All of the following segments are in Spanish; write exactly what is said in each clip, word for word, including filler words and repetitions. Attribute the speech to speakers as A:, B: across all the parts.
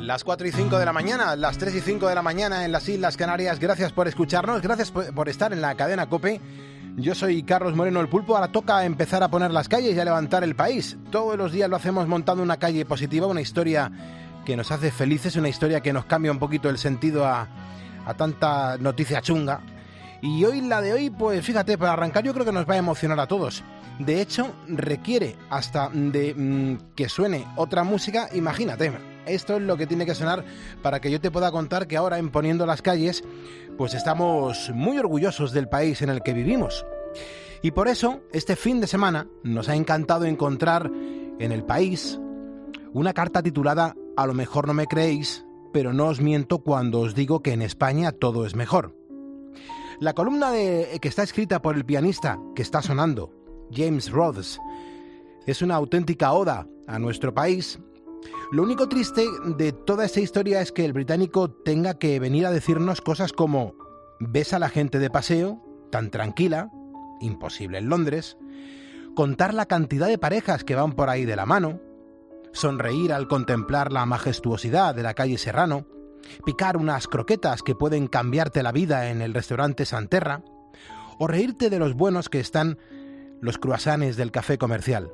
A: Las cuatro y cinco de la mañana, las tres y cinco de la mañana en las Islas Canarias. Gracias por escucharnos, gracias por estar en la cadena COPE. Yo soy Carlos Moreno, el Pulpo. Ahora toca empezar a poner las calles y a levantar el país. Todos los días lo hacemos montando una calle positiva, una historia que nos hace felices, una historia que nos cambia un poquito el sentido a, a tanta noticia chunga. Y hoy, la de hoy, pues fíjate, para arrancar yo creo que nos va a emocionar a todos. De hecho, requiere hasta de mmm, que suene otra música, imagínate. Esto es lo que tiene que sonar para que yo te pueda contar que ahora en Poniendo las Calles pues estamos muy orgullosos del país en el que vivimos. Y por eso este fin de semana nos ha encantado encontrar en El País una carta titulada A lo mejor no me creéis, pero no os miento cuando os digo que en España todo es mejor. La columna de, que está escrita por el pianista que está sonando, James Rhodes, es una auténtica oda a nuestro país. Lo único triste de toda esta historia es que el británico tenga que venir a decirnos cosas como: ves a la gente de paseo, tan tranquila, imposible en Londres, contar la cantidad de parejas que van por ahí de la mano, sonreír al contemplar la majestuosidad de la calle Serrano, picar unas croquetas que pueden cambiarte la vida en el restaurante Santerra, o reírte de los buenos que están los croissants del café comercial.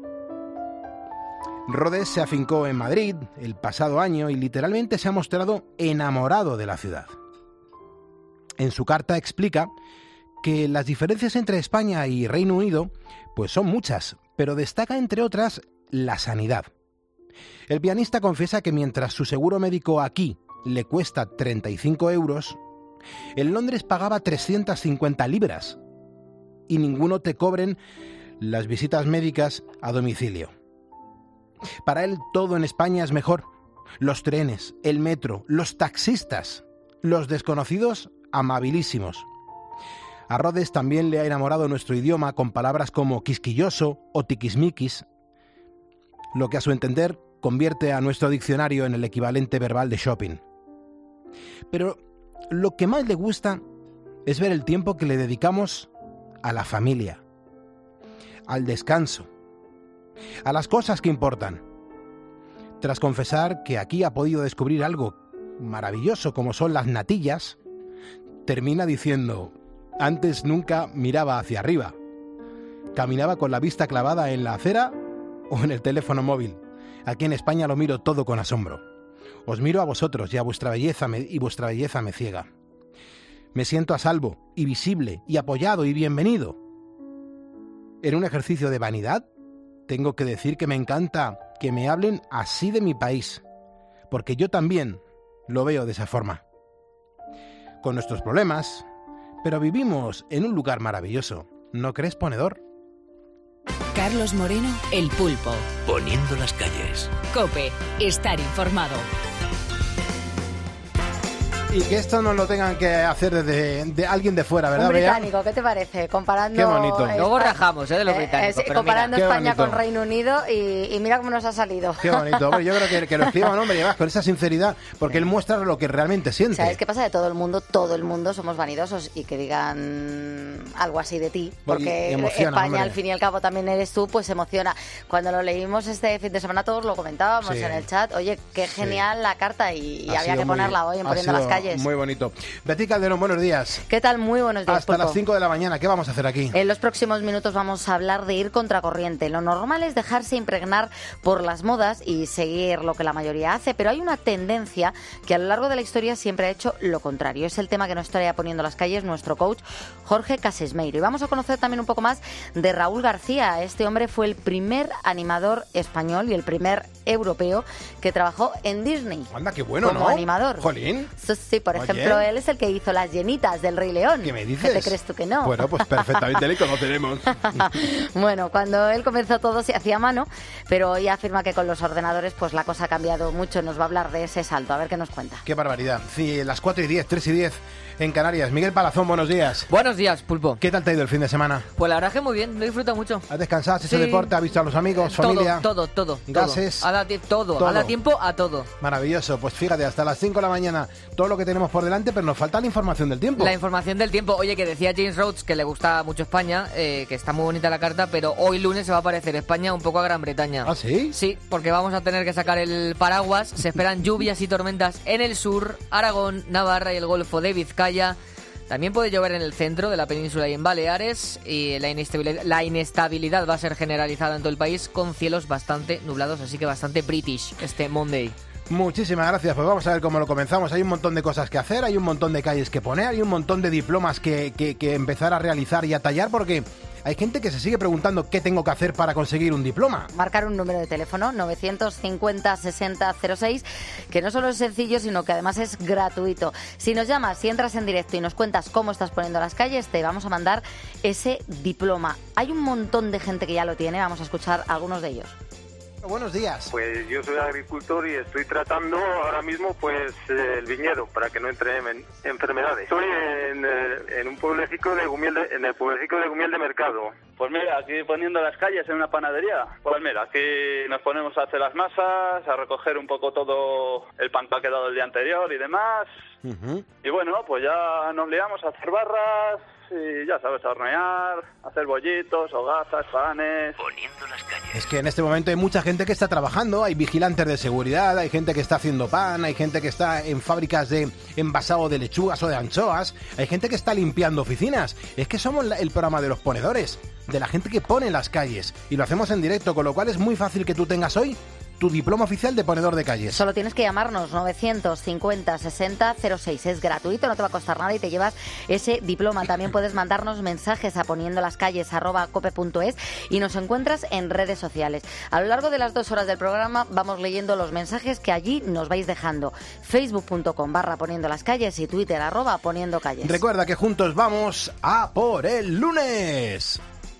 A: Rhodes se afincó en Madrid el pasado año y literalmente se ha mostrado enamorado de la ciudad. En su carta explica que las diferencias entre España y Reino Unido pues son muchas, pero destaca entre otras la sanidad. El pianista confiesa que mientras su seguro médico aquí le cuesta treinta y cinco euros, en Londres pagaba trescientas cincuenta libras y ninguno te cobren las visitas médicas a domicilio. Para él todo en España es mejor. Los trenes, el metro, los taxistas, los desconocidos amabilísimos. A Rhodes también le ha enamorado nuestro idioma con palabras como quisquilloso o tiquismiquis, lo que a su entender convierte a nuestro diccionario en el equivalente verbal de shopping. Pero lo que más le gusta es ver el tiempo que le dedicamos a la familia, al descanso, a las cosas que importan. Tras confesar que aquí ha podido descubrir algo maravilloso como son las natillas, termina diciendo: antes nunca miraba hacia arriba, caminaba con la vista clavada en la acera o en el teléfono móvil. Aquí en España lo miro todo con asombro. Os miro a vosotros y a vuestra belleza me, y vuestra belleza me ciega. Me siento a salvo y visible y apoyado y bienvenido. En un ejercicio de vanidad, tengo que decir que me encanta que me hablen así de mi país, porque yo también lo veo de esa forma. Con nuestros problemas, pero vivimos en un lugar maravilloso. ¿No crees, ponedor?
B: Carlos Moreno, el Pulpo.
C: Poniendo las calles.
B: COPE, estar informado.
A: Y que esto no lo tengan que hacer desde de alguien de fuera, ¿verdad?
D: Un británico, Bea? ¿Qué te parece? Comparando...
A: Qué bonito.
D: España,
E: Luego rajamos, ¿eh? De los
D: eh,
E: británicos.
D: eh,
E: pero
D: comparando
E: mira,
D: España
A: bonito.
D: con Reino Unido y, y mira cómo nos ha salido.
A: Qué bonito. Hombre, yo creo que, que lo escriba un hombre, llevas con esa sinceridad, porque él muestra lo que realmente siente.
D: ¿Sabes qué pasa? De todo el mundo, todo el mundo somos vanidosos, y que digan algo así de ti, porque
A: emociona,
D: España,
A: hombre.
D: al fin y al cabo, también eres tú, pues emociona. Cuando lo leímos este fin de semana, todos lo comentábamos
A: Sí.
D: en el chat. Oye, qué genial
A: Sí.
D: la carta, y, y
A: Ha
D: había
A: sido
D: que ponerla
A: muy-
D: hoy en
A: ha
D: Poniendo las
A: sido
D: Calles.
A: Muy bonito. Betty Calderón, buenos días.
D: ¿Qué tal? Muy buenos días,
A: Hasta
D: Pulpo.
A: las cinco de la mañana, ¿qué vamos a hacer aquí?
D: En los próximos minutos vamos a hablar de ir contracorriente. Lo normal es dejarse impregnar por las modas y seguir lo que la mayoría hace, pero hay una tendencia que a lo largo de la historia siempre ha hecho lo contrario. Es el tema que nos estaría poniendo las calles nuestro coach Jorge Casesmeiro. Y vamos a conocer también un poco más de Raúl García. Este hombre fue el primer animador español y el primer europeo que trabajó en Disney.
A: Anda, qué bueno,
D: como
A: ¿no?
D: animador.
A: Jolín.
D: Sí, sí, por
A: Oye.
D: ejemplo, él es el que hizo las llenitas del Rey León.
A: ¿Qué me dices?
D: ¿Qué te crees tú que no?
A: Bueno, pues perfectamente le conoceremos.
D: Bueno, cuando él comenzó todo se hacía a mano, pero hoy afirma que con los ordenadores pues la cosa ha cambiado mucho. Nos va a hablar de ese salto, a ver qué nos cuenta.
A: Qué barbaridad. Sí, las cuatro y diez, tres y diez en Canarias. Miguel Palazón, buenos días.
E: Buenos días, Pulpo.
A: ¿Qué tal te ha ido el fin de semana?
E: Pues la verdad que muy bien, lo he disfrutado mucho.
A: ¿Has descansado? ¿Has hecho
E: Sí.
A: deporte? ¿Has visto a los amigos? ¿Familia?
E: Todo, todo, todo.
A: Gases.
E: todo. Ha dado, tie- todo,
A: Todo.
E: ha dado tiempo a todo.
A: Maravilloso. Pues fíjate, hasta las cinco de la mañana, todo lo que que tenemos por delante, pero nos falta la información del tiempo.
E: La información del tiempo. Oye, que decía James Rhodes que le gusta mucho España, eh, que está muy bonita la carta, pero hoy lunes se va a parecer España un poco a Gran Bretaña.
A: ¿Ah, sí?
E: Sí, porque vamos a tener que sacar el paraguas. Se esperan lluvias y tormentas en el sur, Aragón, Navarra y el Golfo de Vizcaya. También puede llover en el centro de la península y en Baleares, y la inestabilidad, la inestabilidad va a ser generalizada en todo el país con cielos bastante nublados, así que bastante British este Monday.
A: Muchísimas gracias, pues vamos a ver cómo lo comenzamos. Hay un montón de cosas que hacer, hay un montón de calles que poner, hay un montón de diplomas que, que, que empezar a realizar y a tallar, porque hay gente que se sigue preguntando qué tengo que hacer para conseguir un diploma.
D: Marcar un número de teléfono, novecientos cincuenta sesenta cero seis, que no solo es sencillo, sino que además es gratuito. Si nos llamas, si entras en directo y nos cuentas cómo estás poniendo las calles, te vamos a mandar ese diploma. Hay un montón de gente que ya lo tiene, vamos a escuchar algunos de ellos.
A: Buenos días.
F: Pues yo soy agricultor y estoy tratando ahora mismo pues el viñedo para que no entren en, enfermedades. Estoy en, en un pueblecico de Gumiel de, en el pueblecico de Gumiel de Mercado.
G: Pues mira, aquí poniendo las calles en una panadería. Pues mira, aquí nos ponemos a hacer las masas, a recoger un poco todo el pan que ha quedado el día anterior y demás. Uh-huh. Y bueno, pues ya nos liamos a hacer barras. Y ya sabes, a hornear, hacer bollitos, hogazas, panes...
C: Poniendo las calles.
A: Es que en este momento hay mucha gente que está trabajando, hay vigilantes de seguridad, hay gente que está haciendo pan, hay gente que está en fábricas de envasado de lechugas o de anchoas, hay gente que está limpiando oficinas. Es que somos el programa de los ponedores, de la gente que pone las calles, y lo hacemos en directo, con lo cual es muy fácil que tú tengas hoy tu diploma oficial de ponedor de calles.
D: Solo tienes que llamarnos novecientos cincuenta sesenta cero seis. Es gratuito, no te va a costar nada y te llevas ese diploma. También puedes mandarnos mensajes a poniendo las calles arroba cope punto es y nos encuentras en redes sociales. A lo largo de las dos horas del programa vamos leyendo los mensajes que allí nos vais dejando. facebook punto com barra poniendo las calles y Twitter arroba poniendo calles.
A: Recuerda que juntos vamos a por el lunes.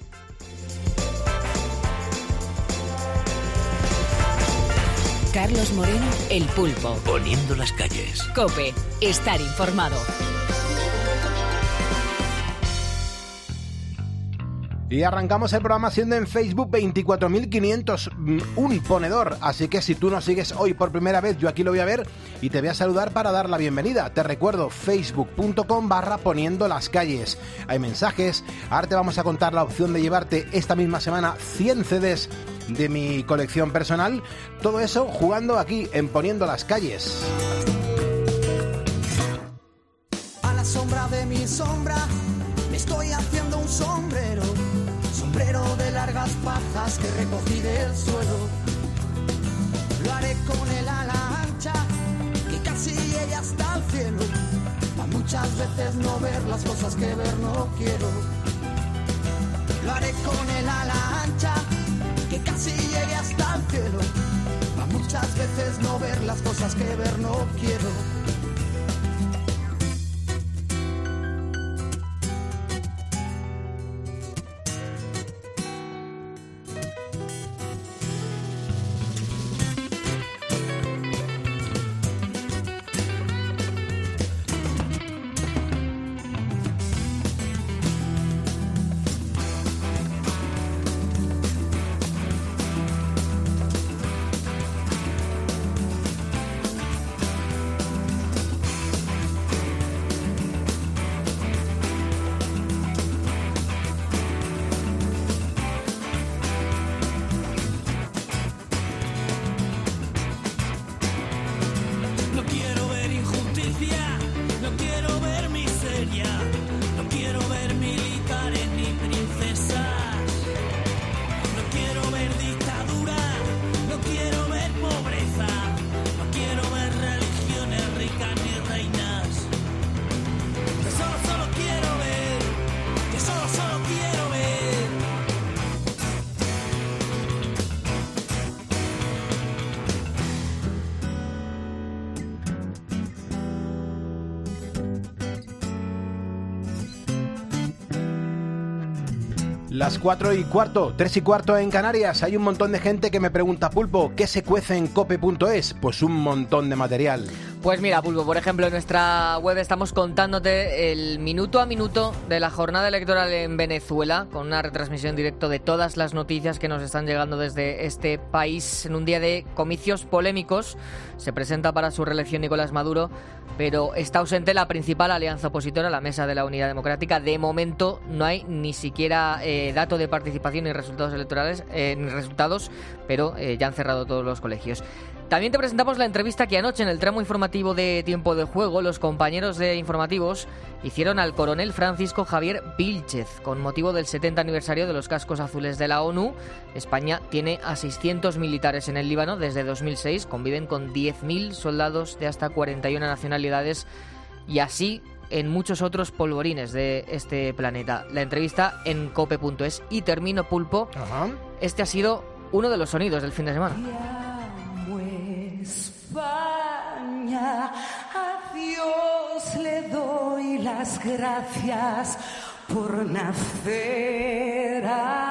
B: Carlos Moreno, El Pulpo.
C: Poniendo las calles.
B: COPE, estar informado.
A: Y arrancamos el programa siendo en Facebook veinticuatro mil quinientos un ponedor. Así que si tú nos sigues hoy por primera vez, yo aquí lo voy a ver y te voy a saludar para dar la bienvenida. Te recuerdo, facebook punto com barra poniendo las calles. Hay mensajes. Ahora te vamos a contar la opción de llevarte esta misma semana cien C Ds de mi colección personal. Todo eso jugando aquí en Poniendo las Calles.
H: A la sombra de mi sombra me estoy haciendo un sombrero, sombrero de largas pajas que recogí del suelo. Lo haré con el ala ancha que casi llegue hasta el cielo, para muchas veces no ver las cosas que ver no quiero. Lo haré con el ala ancha que casi llegue hasta el cielo, para muchas veces no ver las cosas que ver no quiero.
A: Las cuatro y cuarto, tres y cuarto en Canarias. Hay un montón de gente que me pregunta, Pulpo, ¿qué se cuece en cope punto es? Pues un montón de material.
E: Pues mira, Pulpo, por ejemplo, en nuestra web estamos contándote el minuto a minuto de la jornada electoral en Venezuela, con una retransmisión en directo de todas las noticias que nos están llegando desde este país en un día de comicios polémicos. Se presenta para su reelección Nicolás Maduro, pero está ausente la principal alianza opositora, la Mesa de la Unidad Democrática. De momento no hay ni siquiera eh, dato de participación ni resultados electorales, eh, ni resultados, pero eh, ya han cerrado todos los colegios. También te presentamos la entrevista que anoche en el tramo informativo de Tiempo de Juego los compañeros de informativos hicieron al coronel Francisco Javier Vílchez con motivo del setenta aniversario de los cascos azules de la ONU. España tiene a seiscientos militares en el Líbano desde dos mil seis, conviven con diez mil soldados de hasta cuarenta y una nacionalidades y así en muchos otros polvorines de este planeta. La entrevista en cope punto es y termino, Pulpo.
A: Ajá.
E: Este ha sido uno de los sonidos del fin de semana.
H: España, a Dios le doy las gracias por nacer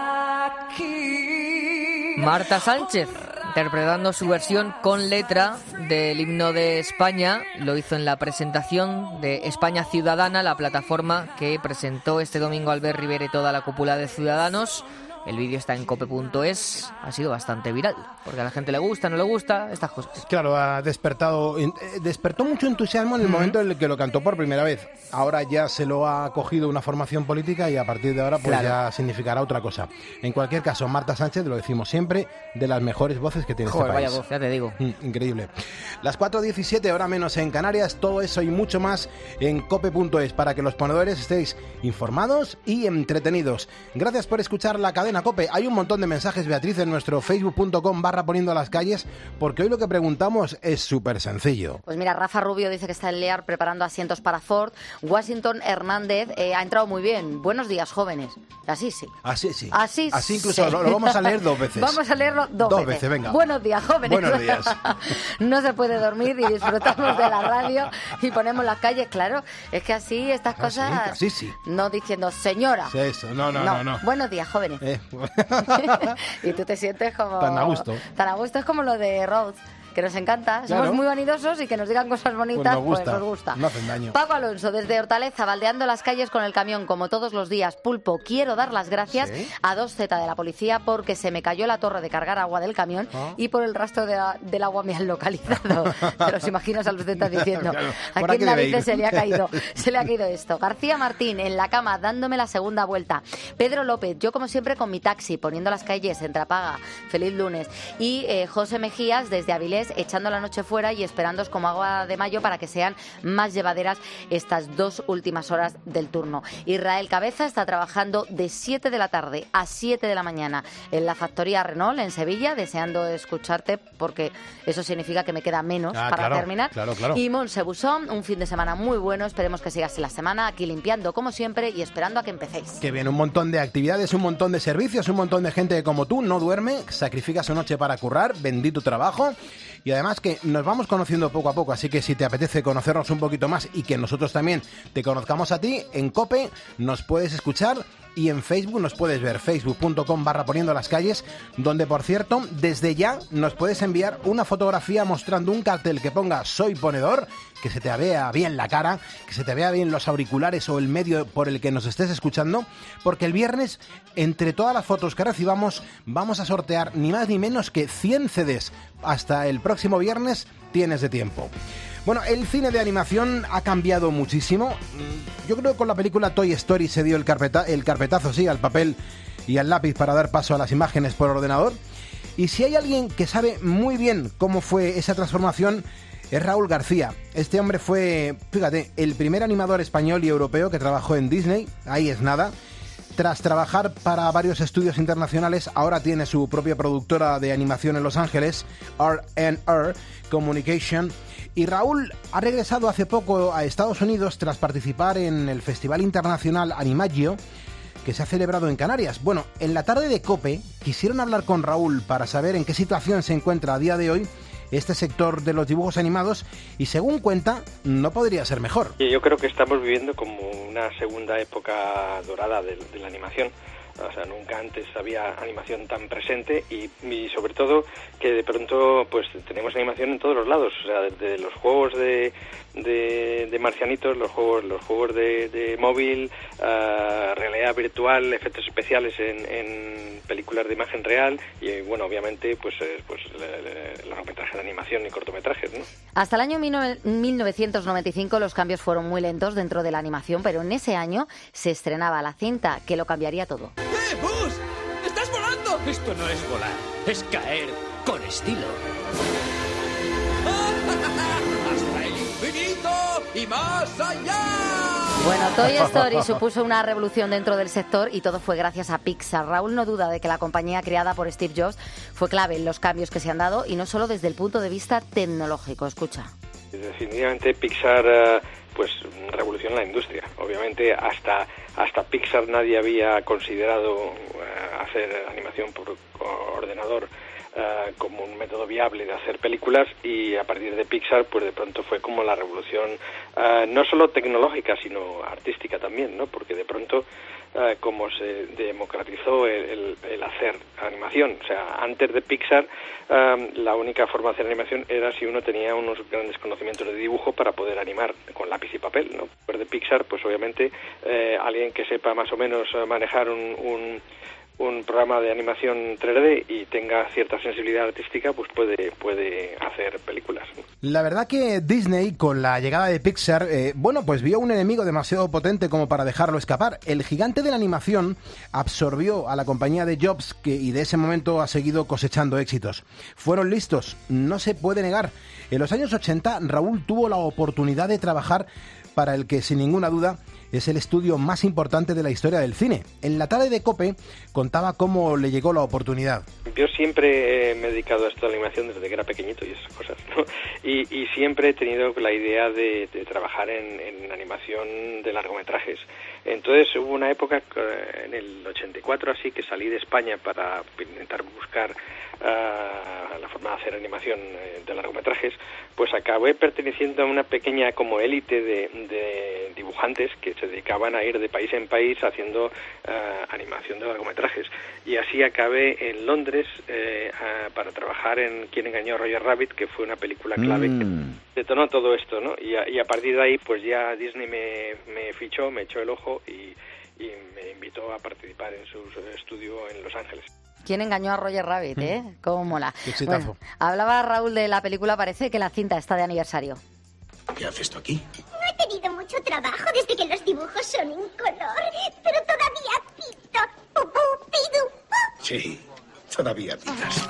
H: aquí.
E: Marta Sánchez, interpretando su versión con letra del himno de España, lo hizo en la presentación de España Ciudadana, la plataforma que presentó este domingo Albert Rivera y toda la cúpula de Ciudadanos. El vídeo está en cope punto es, ha sido bastante viral, porque a la gente le gusta, no le gusta, estas cosas.
A: Claro, ha despertado, eh, despertó mucho entusiasmo en el uh-huh. momento en el que lo cantó por primera vez. Ahora ya se lo ha cogido una formación política y a partir de ahora pues claro. ya significará otra cosa. En cualquier caso, Marta Sánchez, lo decimos siempre, de las mejores voces que tiene
E: Joder,
A: este país.
E: Vaya voz, ya te digo.
A: Mm, increíble. Las cuatro diecisiete, hora menos en Canarias, todo eso y mucho más en cope punto es, para que los ponedores estéis informados y entretenidos. Gracias por escuchar la cadena COPE. Hay un montón de mensajes, Beatriz, en nuestro facebook punto com barra poniendo las calles, porque hoy lo que preguntamos es súper sencillo.
D: Pues mira, Rafa Rubio dice que está en Lear preparando asientos para Ford. Washington Hernández eh, ha entrado muy bien. Buenos días, jóvenes. Así sí.
A: Así sí.
D: Así,
A: Así incluso
D: sí.
A: lo, lo vamos a leer dos veces.
D: Vamos a leerlo dos,
A: dos
D: veces.
A: veces. Venga.
D: Buenos días, jóvenes.
A: Buenos días.
D: No se puede dormir y disfrutamos de la radio y ponemos las calles, claro. Es que así estas
A: así,
D: cosas...
A: así sí.
D: No diciendo señora.
A: Sí, eso. No, no, no, no.
D: Buenos días, jóvenes.
A: Eh.
D: Y tú te sientes como...
A: Tan a gusto.
D: Tan a gusto es como lo de Rhodes, que nos encanta.
A: Claro.
D: Somos muy vanidosos y que nos digan cosas bonitas,
A: pues nos gusta.
D: Pues nos gusta.
A: No hacen daño.
D: Paco Alonso, desde Hortaleza, baldeando las calles con el camión, como todos los días. Pulpo, quiero dar las gracias ¿Sí? a dos zeta de la policía porque se me cayó la torre de cargar agua del camión ¿Ah? y por el rastro de la, del agua me han localizado. Te los imaginas a los zetas diciendo, claro. ¿a quién narices se le ha caído? Se le ha caído esto. García Martín, en la cama, dándome la segunda vuelta. Pedro López, yo como siempre con mi taxi, poniendo las calles en Trapaga. Feliz lunes. Y eh, José Mejías, desde Avilés, echando la noche fuera y esperándoos como agua de mayo para que sean más llevaderas estas dos últimas horas del turno. Israel Cabeza está trabajando de siete de la tarde a siete de la mañana en la factoría Renault en Sevilla, deseando escucharte porque eso significa que me queda menos
A: ah,
D: para
A: claro,
D: terminar.
A: Claro, claro.
D: Y Monse Busón, un fin de semana muy bueno, esperemos que sigas la semana aquí limpiando como siempre y esperando a que empecéis.
A: Que viene un montón de actividades, un montón de servicios, un montón de gente que como tú no duerme, sacrifica su noche para currar, bendito trabajo. Y además que nos vamos conociendo poco a poco, así que si te apetece conocernos un poquito más y que nosotros también te conozcamos a ti, en COPE nos puedes escuchar y en Facebook nos puedes ver, facebook punto com barra poniendo las calles, donde por cierto, desde ya nos puedes enviar una fotografía mostrando un cartel que ponga soy ponedor, que se te vea bien la cara, que se te vea bien los auriculares o el medio por el que nos estés escuchando, porque el viernes, entre todas las fotos que recibamos, vamos a sortear ni más ni menos que cien C Ds. Hasta el próximo viernes tienes de tiempo. Bueno, el cine de animación ha cambiado muchísimo. Yo creo que con la película Toy Story se dio el, carpeta, el carpetazo, sí, al papel y al lápiz para dar paso a las imágenes por ordenador. Y si hay alguien que sabe muy bien cómo fue esa transformación, es Raúl García. Este hombre fue, fíjate, el primer animador español y europeo que trabajó en Disney. Ahí es nada. Tras trabajar para varios estudios internacionales, ahora tiene su propia productora de animación en Los Ángeles, R and R Communication. Y Raúl ha regresado hace poco a Estados Unidos tras participar en el Festival Internacional Animaggio, que se ha celebrado en Canarias. Bueno, en la tarde de COPE quisieron hablar con Raúl para saber en qué situación se encuentra a día de hoy este sector de los dibujos animados y, según cuenta, no podría ser mejor.
I: Yo creo que estamos viviendo como una segunda época dorada de, de la animación. O sea, nunca antes había animación tan presente y, y sobre todo que de pronto pues tenemos animación en todos los lados, o sea, desde los juegos de, de, de marcianitos, los juegos los juegos de, de móvil, uh, realidad virtual, efectos especiales en, en películas de imagen real y bueno, obviamente pues, pues largometrajes de animación y cortometrajes, ¿no?
D: Hasta el año mil novecientos noventa y cinco los cambios fueron muy lentos dentro de la animación, pero en ese año se estrenaba la cinta que lo cambiaría todo.
J: ¡Eh, Buzz! ¡Estás volando!
C: Esto no es volar, es caer con estilo.
J: ¡Hasta el infinito y más allá!
D: Bueno, Toy Story supuso una revolución dentro del sector y todo fue gracias a Pixar. Raúl no duda de que la compañía creada por Steve Jobs fue clave en los cambios que se han dado y no solo desde el punto de vista tecnológico. Escucha.
I: Definitivamente Pixar uh, pues revolucionó la industria. Obviamente hasta hasta Pixar nadie había considerado uh, hacer animación por ordenador Uh, como un método viable de hacer películas y a partir de Pixar pues de pronto fue como la revolución uh, no solo tecnológica sino artística también, ¿no? Porque de pronto uh, como se democratizó el, el, el hacer animación, o sea, antes de Pixar uh, la única forma de hacer animación era si uno tenía unos grandes conocimientos de dibujo para poder animar con lápiz y papel, ¿no? Después de Pixar pues obviamente uh, alguien que sepa más o menos uh, manejar un, un un programa de animación tres D y tenga cierta sensibilidad artística, pues puede puede hacer películas.
A: La verdad que Disney, con la llegada de Pixar, eh, bueno, pues vio un enemigo demasiado potente como para dejarlo escapar. El gigante de la animación absorbió a la compañía de Jobs que, y de ese momento ha seguido cosechando éxitos. Fueron listos, no se puede negar. En los años ochenta, Raúl tuvo la oportunidad de trabajar para el que, sin ninguna duda, es el estudio más importante de la historia del cine. En la tarde de COPE contaba cómo le llegó la oportunidad.
I: Yo siempre me he dedicado a esto de la animación desde que era pequeñito y esas cosas, ¿no? Y, y siempre he tenido la idea de, de trabajar en, en animación de largometrajes. Entonces hubo una época, en el ochenta y cuatro así, que salí de España para intentar buscar uh, la forma de hacer animación de largometrajes, pues acabé perteneciendo a una pequeña como élite de, de dibujantes que se dedicaban a ir de país en país haciendo uh, animación de largometrajes. Y así acabé en Londres eh, uh, para trabajar en Quién engañó a Roger Rabbit, que fue una película clave mm. que detonó todo esto, ¿no? Y a, y a partir de ahí pues ya Disney me, me fichó, me echó el ojo y, y me invitó a participar en su estudio en Los Ángeles.
D: ¿Quién engañó a Roger Rabbit, eh? Cómo mola.
A: Exitazo.
D: Bueno, hablaba Raúl de la película, parece que la cinta está de aniversario.
C: ¿Qué haces tú aquí?
K: No he tenido mucho trabajo desde que los dibujos son en color, pero todavía pito. Pupú, pidu, pu.
C: Sí, todavía pitas.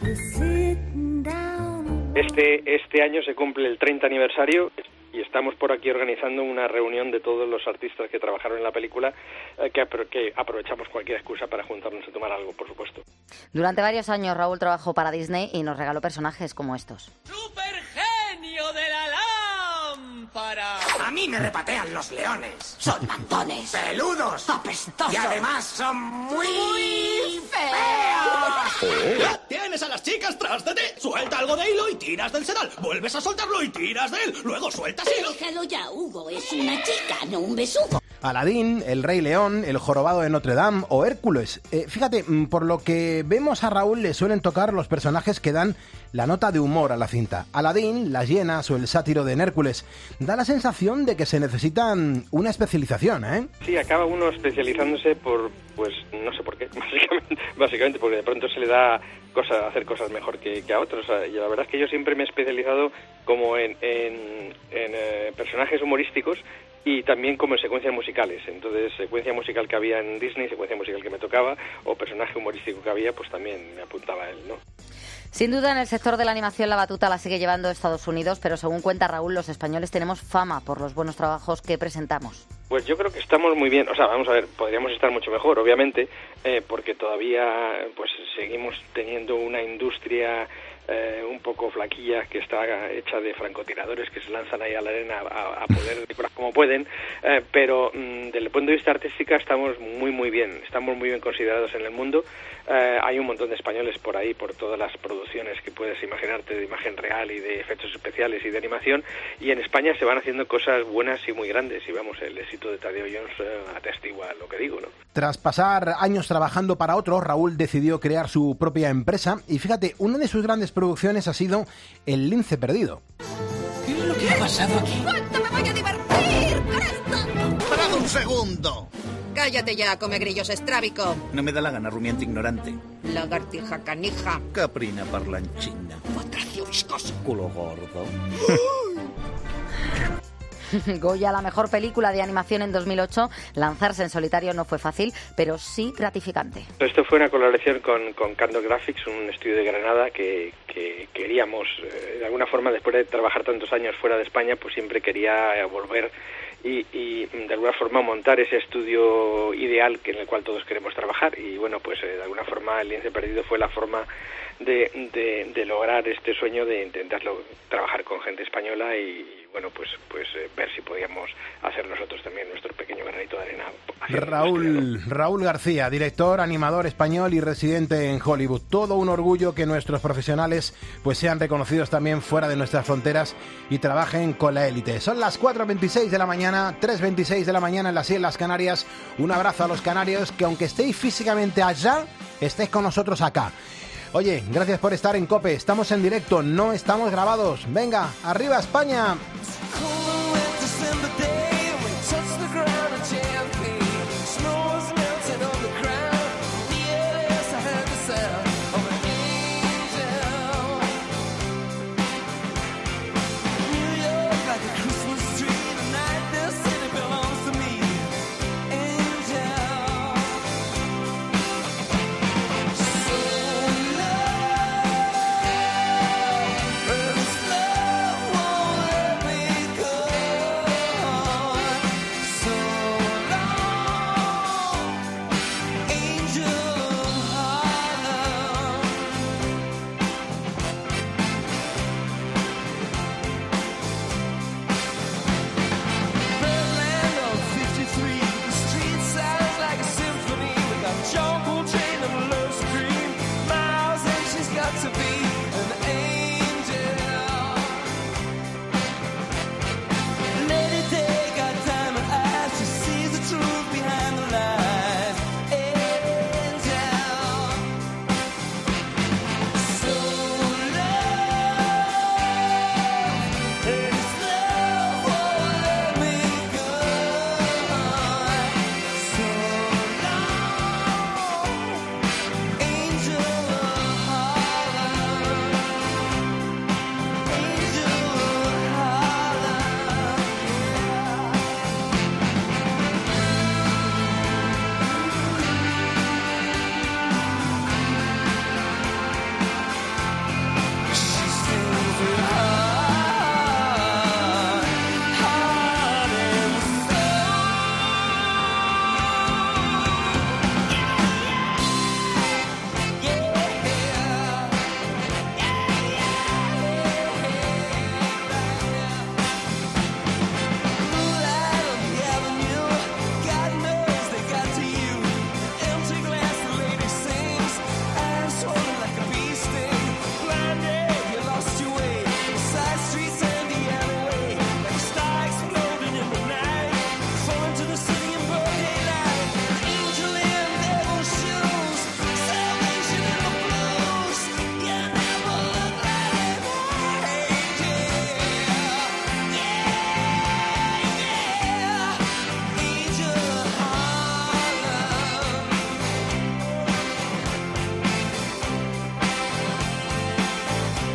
I: Este, este año se cumple el treinta aniversario y estamos por aquí organizando una reunión de todos los artistas que trabajaron en la película, eh, que, que aprovechamos cualquier excusa para juntarnos a tomar algo, por supuesto.
D: Durante varios años Raúl trabajó para Disney y nos regaló personajes como estos.
J: ¡Supergenio de la lámpara!
L: A mí me repatean los leones.
K: Son mantones.
L: Peludos.
K: Apestosos.
L: Y además son muy,
K: muy
L: feos.
J: ¡Ya tienes a las chicas tras de ti! Suelta algo de hilo y tiras del sedal. Vuelves a soltarlo y tiras de él. Luego sueltas hilo.
K: Déjalo ya, Hugo. Es una chica, no un besugo.
A: Aladín, El Rey León, El Jorobado de Notre Dame o Hércules. Eh, fíjate, por lo que vemos a Raúl le suelen tocar los personajes que dan la nota de humor a la cinta. Aladín, Las hienas o el sátiro de Hércules. Da la sensación de que se necesitan una especialización, ¿eh?
I: Sí, acaba uno especializándose por, pues, no sé por qué, básicamente, básicamente porque de pronto se le da cosa, hacer cosas mejor que, que a otros. Y la verdad es que yo siempre me he especializado como en, en, en eh, personajes humorísticos y también como en secuencias musicales. Entonces, secuencia musical que había en Disney, secuencia musical que me tocaba, o personaje humorístico que había, pues también me apuntaba él, ¿no?
D: Sin duda, en el sector de la animación la batuta la sigue llevando Estados Unidos, pero según cuenta Raúl, los españoles tenemos fama por los buenos trabajos que presentamos.
I: Pues yo creo que estamos muy bien, o sea, vamos a ver, podríamos estar mucho mejor, obviamente, eh, porque todavía pues seguimos teniendo una industria eh, un poco flaquilla, que está hecha de francotiradores que se lanzan ahí a la arena a, a poder decorar como pueden, eh, pero mm, desde el punto de vista artístico estamos muy muy bien, estamos muy bien considerados en el mundo. Eh, hay un montón de españoles por ahí, por todas las producciones que puedes imaginarte de imagen real y de efectos especiales y de animación, y en España se van haciendo cosas buenas y muy grandes, y vamos, el éxito de Tadeo Jones eh, atestigua lo que digo, ¿no?
A: Tras pasar años trabajando para otros, Raúl decidió crear su propia empresa, y fíjate, una de sus grandes producciones ha sido El lince perdido.
L: ¿Qué es lo que ha pasado aquí?
M: ¿Cuánto me voy a divertir con esto?
L: ¡Parad un segundo!
M: Cállate ya, come grillos estrábico.
L: No me da la gana, rumiante ignorante.
M: Lagartija canija.
L: Caprina parlanchina.
M: Potracio viscoso.
L: Culo gordo.
D: Goya, la mejor película de animación en dos mil ocho. Lanzarse en solitario no fue fácil, pero sí gratificante.
I: Esto fue una colaboración con, con Candor Graphics, un estudio de Granada que, que queríamos, eh, de alguna forma, después de trabajar tantos años fuera de España, pues siempre quería eh, volver y, y de alguna forma montar ese estudio ideal que en el cual todos queremos trabajar. Y bueno, pues eh, de alguna forma El lince perdido fue la forma de, de, de lograr este sueño de intentarlo trabajar con gente española y bueno, pues pues eh, ver si podíamos hacer nosotros también nuestro pequeño granito de arena.
A: Raúl, Raúl García, director, animador español y residente en Hollywood. Todo un orgullo que nuestros profesionales pues sean reconocidos también fuera de nuestras fronteras y trabajen con la élite. Son las cuatro veintiséis de la mañana, tres veintiséis de la mañana en las Islas Canarias. Un abrazo a los canarios, que aunque estéis físicamente allá, estéis con nosotros acá. Oye, gracias por estar en COPE. Estamos en directo, no estamos grabados. Venga, arriba España.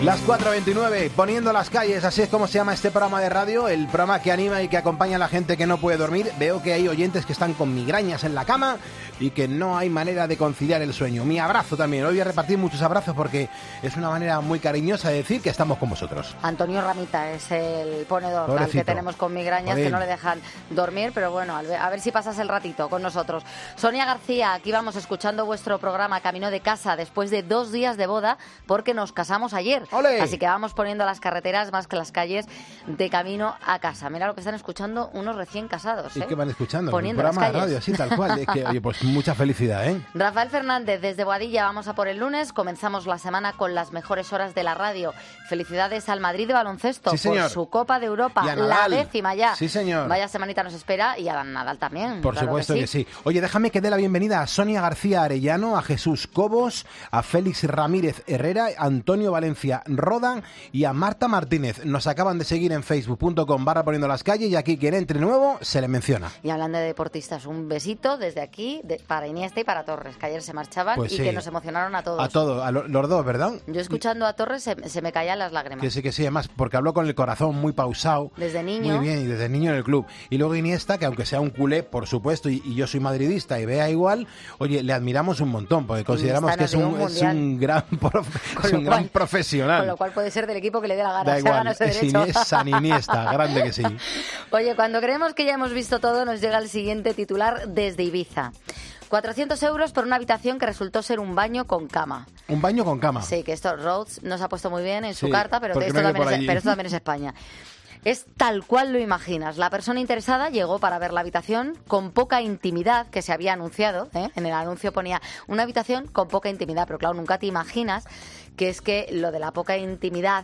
A: Las cuatro veintinueve, poniendo las calles, así es como se llama este programa de radio, el programa que anima y que acompaña a la gente que no puede dormir. Veo que hay oyentes que están con migrañas en la cama y que no hay manera de conciliar el sueño. Mi abrazo también, hoy voy a repartir muchos abrazos porque es una manera muy cariñosa de decir que estamos con vosotros.
D: Antonio Ramita es el ponedor al que tenemos con migrañas, Joder. que no le dejan dormir, pero bueno, a ver si pasas el ratito con nosotros. Sonia García, aquí vamos escuchando vuestro programa Camino de Casa después de dos días de boda porque nos casamos ayer. ¡Olé! Así que vamos poniendo las carreteras más que las calles de camino a casa. Mira lo que están escuchando unos recién casados.
A: ¿Y
D: ¿eh?
A: qué van escuchando?
D: Poniendo
A: el programa
D: las calles.
A: de radio, así tal cual. Es que, oye, pues mucha felicidad, ¿eh?
D: Rafael Fernández, desde Boadilla, vamos a por el lunes. Comenzamos la semana con las mejores horas de la radio. Felicidades al Madrid de baloncesto
A: sí,
D: por su Copa de Europa, la décima ya.
A: Sí, señor.
D: Vaya semanita nos espera y a Nadal también.
A: Por
D: claro
A: supuesto
D: que sí.
A: que sí. Oye, déjame que dé la bienvenida a Sonia García Arellano, a Jesús Cobos, a Félix Ramírez Herrera, a Antonio Valencia Rodan y a Marta Martínez. Nos acaban de seguir en facebook punto com barra poniendo las calles y aquí quien entre nuevo se le menciona.
D: Y hablando de deportistas, un besito desde aquí de, para Iniesta y para Torres, que ayer se marchaban
A: pues
D: y
A: sí.
D: que nos emocionaron a todos.
A: A todos, a lo, los dos, ¿verdad?
D: Yo escuchando a Torres se, se me caían las lágrimas.
A: Que sí, que sí, además, porque habló con el corazón muy pausado.
D: Desde niño.
A: Muy bien, y desde niño en el club. Y luego Iniesta, que aunque sea un culé, por supuesto, y, y yo soy madridista y vea igual, oye, le admiramos un montón, porque consideramos que es un, es un gran, prof, es un gran cual, profesional.
D: Con lo cual puede ser del equipo que le dé la gana.
A: Da igual, es Iniesta, San Iniesta, grande que sí.
D: Oye, cuando creemos que ya hemos visto todo, nos llega el siguiente titular desde Ibiza. cuatrocientos euros por una habitación que resultó ser un baño con cama.
A: ¿Un baño con cama?
D: Sí, que esto Rhodes nos ha puesto muy bien en su
A: sí,
D: carta, pero esto,
A: no
D: también es, pero esto también es España. Es tal cual lo imaginas. La persona interesada llegó para ver la habitación con poca intimidad, que se había anunciado, ¿eh? En el anuncio ponía una habitación con poca intimidad, pero claro, nunca te imaginas que es que lo de la poca intimidad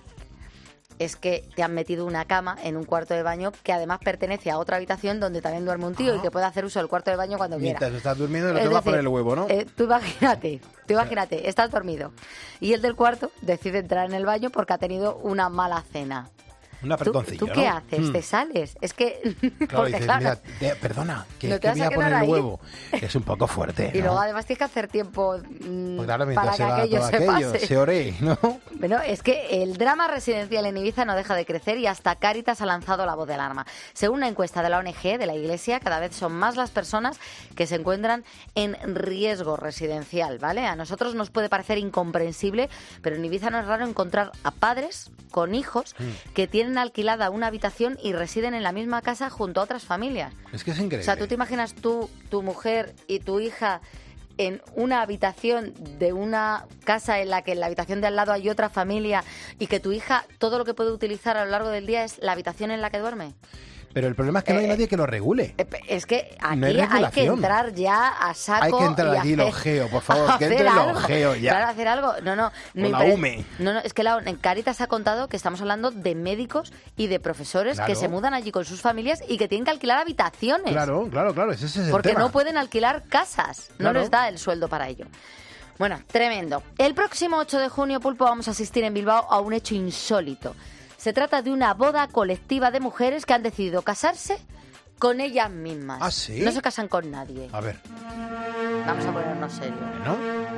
D: es que te han metido una cama en un cuarto de baño que además pertenece a otra habitación donde también duerme un tío ah. y que puede hacer uso del cuarto de baño cuando quiera.
A: Mientras estás durmiendo, le toca poner el huevo, ¿no?
D: Eh, tú imagínate, tú imagínate, estás dormido y el del cuarto decide entrar en el baño porque ha tenido una mala cena.
A: Un apretoncillo,
D: ¿Tú, ¿tú qué
A: ¿no?
D: haces?
A: Hmm.
D: ¿Te sales? Es que...
A: Claro, dices,
D: claro,
A: mira, te, perdona, que,
D: no
A: que voy a poner
D: ahí.
A: el huevo. Es un poco fuerte, ¿no?
D: Y luego además tienes que hacer tiempo mmm,
A: pues claro,
D: para que
A: se
D: aquello
A: todo
D: se
A: aquello,
D: pase.
A: Se ore, ¿no?
D: Bueno, es que el drama residencial en Ibiza no deja de crecer y hasta Cáritas ha lanzado la voz de alarma. Según una encuesta de la O N G, de la Iglesia, cada vez son más las personas que se encuentran en riesgo residencial, ¿vale? A nosotros nos puede parecer incomprensible, pero en Ibiza no es raro encontrar a padres con hijos mm. que tienen alquilada una habitación y residen en la misma casa junto a otras familias.
A: Es que es increíble.
D: O sea, tú te imaginas tú, tu mujer y tu hija en una habitación de una casa en la que en la habitación de al lado hay otra familia y que tu hija todo lo que puede utilizar a lo largo del día es la habitación en la que duerme.
A: Pero el problema es que no hay eh, nadie que lo regule.
D: Es que aquí
A: no hay,
D: hay que entrar ya a saco.
A: Hay que entrar
D: y
A: allí,
D: hacer,
A: el ojeo, por favor, que entre el ojeo ya.
D: Claro, hacer algo. No, no.
A: Con la U M E.
D: No, no, es que la, en Cáritas ha contado que estamos hablando de médicos y de profesores claro. que se mudan allí con sus familias y que tienen que alquilar habitaciones.
A: Claro, claro, claro, ese es el
D: Porque
A: tema.
D: no pueden alquilar casas.
A: Claro.
D: No les da el sueldo para ello. Bueno, tremendo. El próximo ocho de junio, Pulpo, vamos a asistir en Bilbao a un hecho insólito. Se trata de una boda colectiva de mujeres que han decidido casarse con ellas mismas.
A: ¿Ah, sí?
D: No se casan con nadie.
A: A ver.
D: Vamos a ponernos serios.
A: ¿No?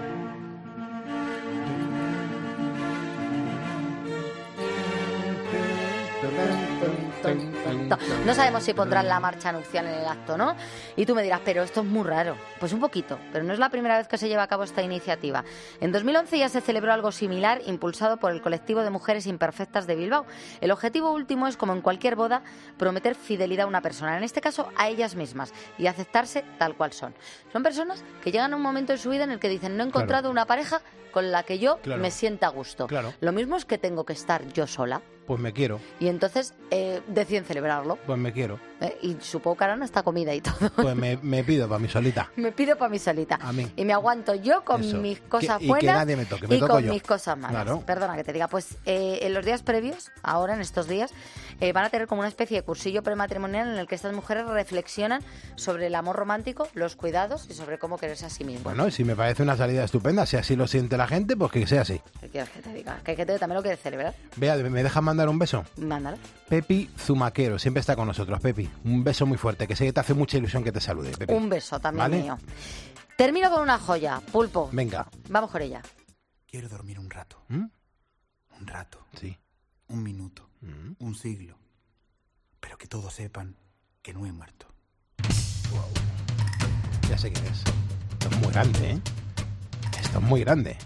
D: No sabemos si pondrán la marcha nupcial en el acto, ¿no? Y tú me dirás, pero esto es muy raro. Pues un poquito, pero no es la primera vez que se lleva a cabo esta iniciativa. En dos mil once ya se celebró algo similar, impulsado por el colectivo de mujeres imperfectas de Bilbao. El objetivo último es, como en cualquier boda, prometer fidelidad a una persona, en este caso a ellas mismas, y aceptarse tal cual son. Son personas que llegan a un momento en su vida en el que dicen, no he encontrado claro. una pareja con la que yo claro. me sienta a gusto.
A: Claro.
D: Lo mismo es que tengo que estar yo sola.
A: Pues me quiero.
D: Y entonces eh, deciden celebrarlo.
A: Pues me quiero.
D: Eh, y supongo que harán esta comida y todo.
A: Pues me, me pido para mí solita.
D: Me pido para mí solita.
A: A mí.
D: Y me aguanto yo con
A: Eso.
D: mis cosas
A: que,
D: buenas
A: y que nadie me toque, me
D: y
A: toco
D: con
A: yo.
D: mis cosas malas.
A: Claro.
D: Perdona que te diga. Pues eh, en los días previos, ahora en estos días, eh, van a tener como una especie de cursillo prematrimonial en el que estas mujeres reflexionan sobre el amor romántico, los cuidados y sobre cómo quererse a sí mismas.
A: Bueno, y si me parece una salida estupenda, si así lo siente la gente, pues que sea así.
D: ¿Qué quieres que te diga? Que hay gente que también lo quiere celebrar.
A: Vea, ¿me dejas mandar un beso?
D: Mándalo.
A: Pepi Zumaquero, siempre está con nosotros, Pepi. Un beso muy fuerte, que sé que te hace mucha ilusión que te salude, Pepi.
D: Un beso también
A: ¿Vale?
D: mío. Termino con una joya, Pulpo.
A: Venga.
D: Vamos con ella.
L: Quiero dormir un rato.
A: ¿Mm?
N: un rato,
A: sí,
N: un minuto,
A: mm.
N: un siglo, pero que todos sepan que no he muerto.
A: Wow. Ya sé quién es. Esto es muy grande, ¿eh? Esto es muy grande.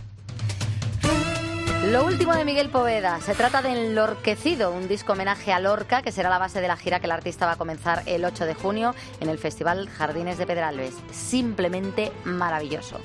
D: Lo último de Miguel Poveda. Se trata de Enlorquecido, un disco homenaje a Lorca que será la base de la gira que el artista va a comenzar el ocho de junio en el Festival Jardines de Pedralbes. Simplemente maravilloso.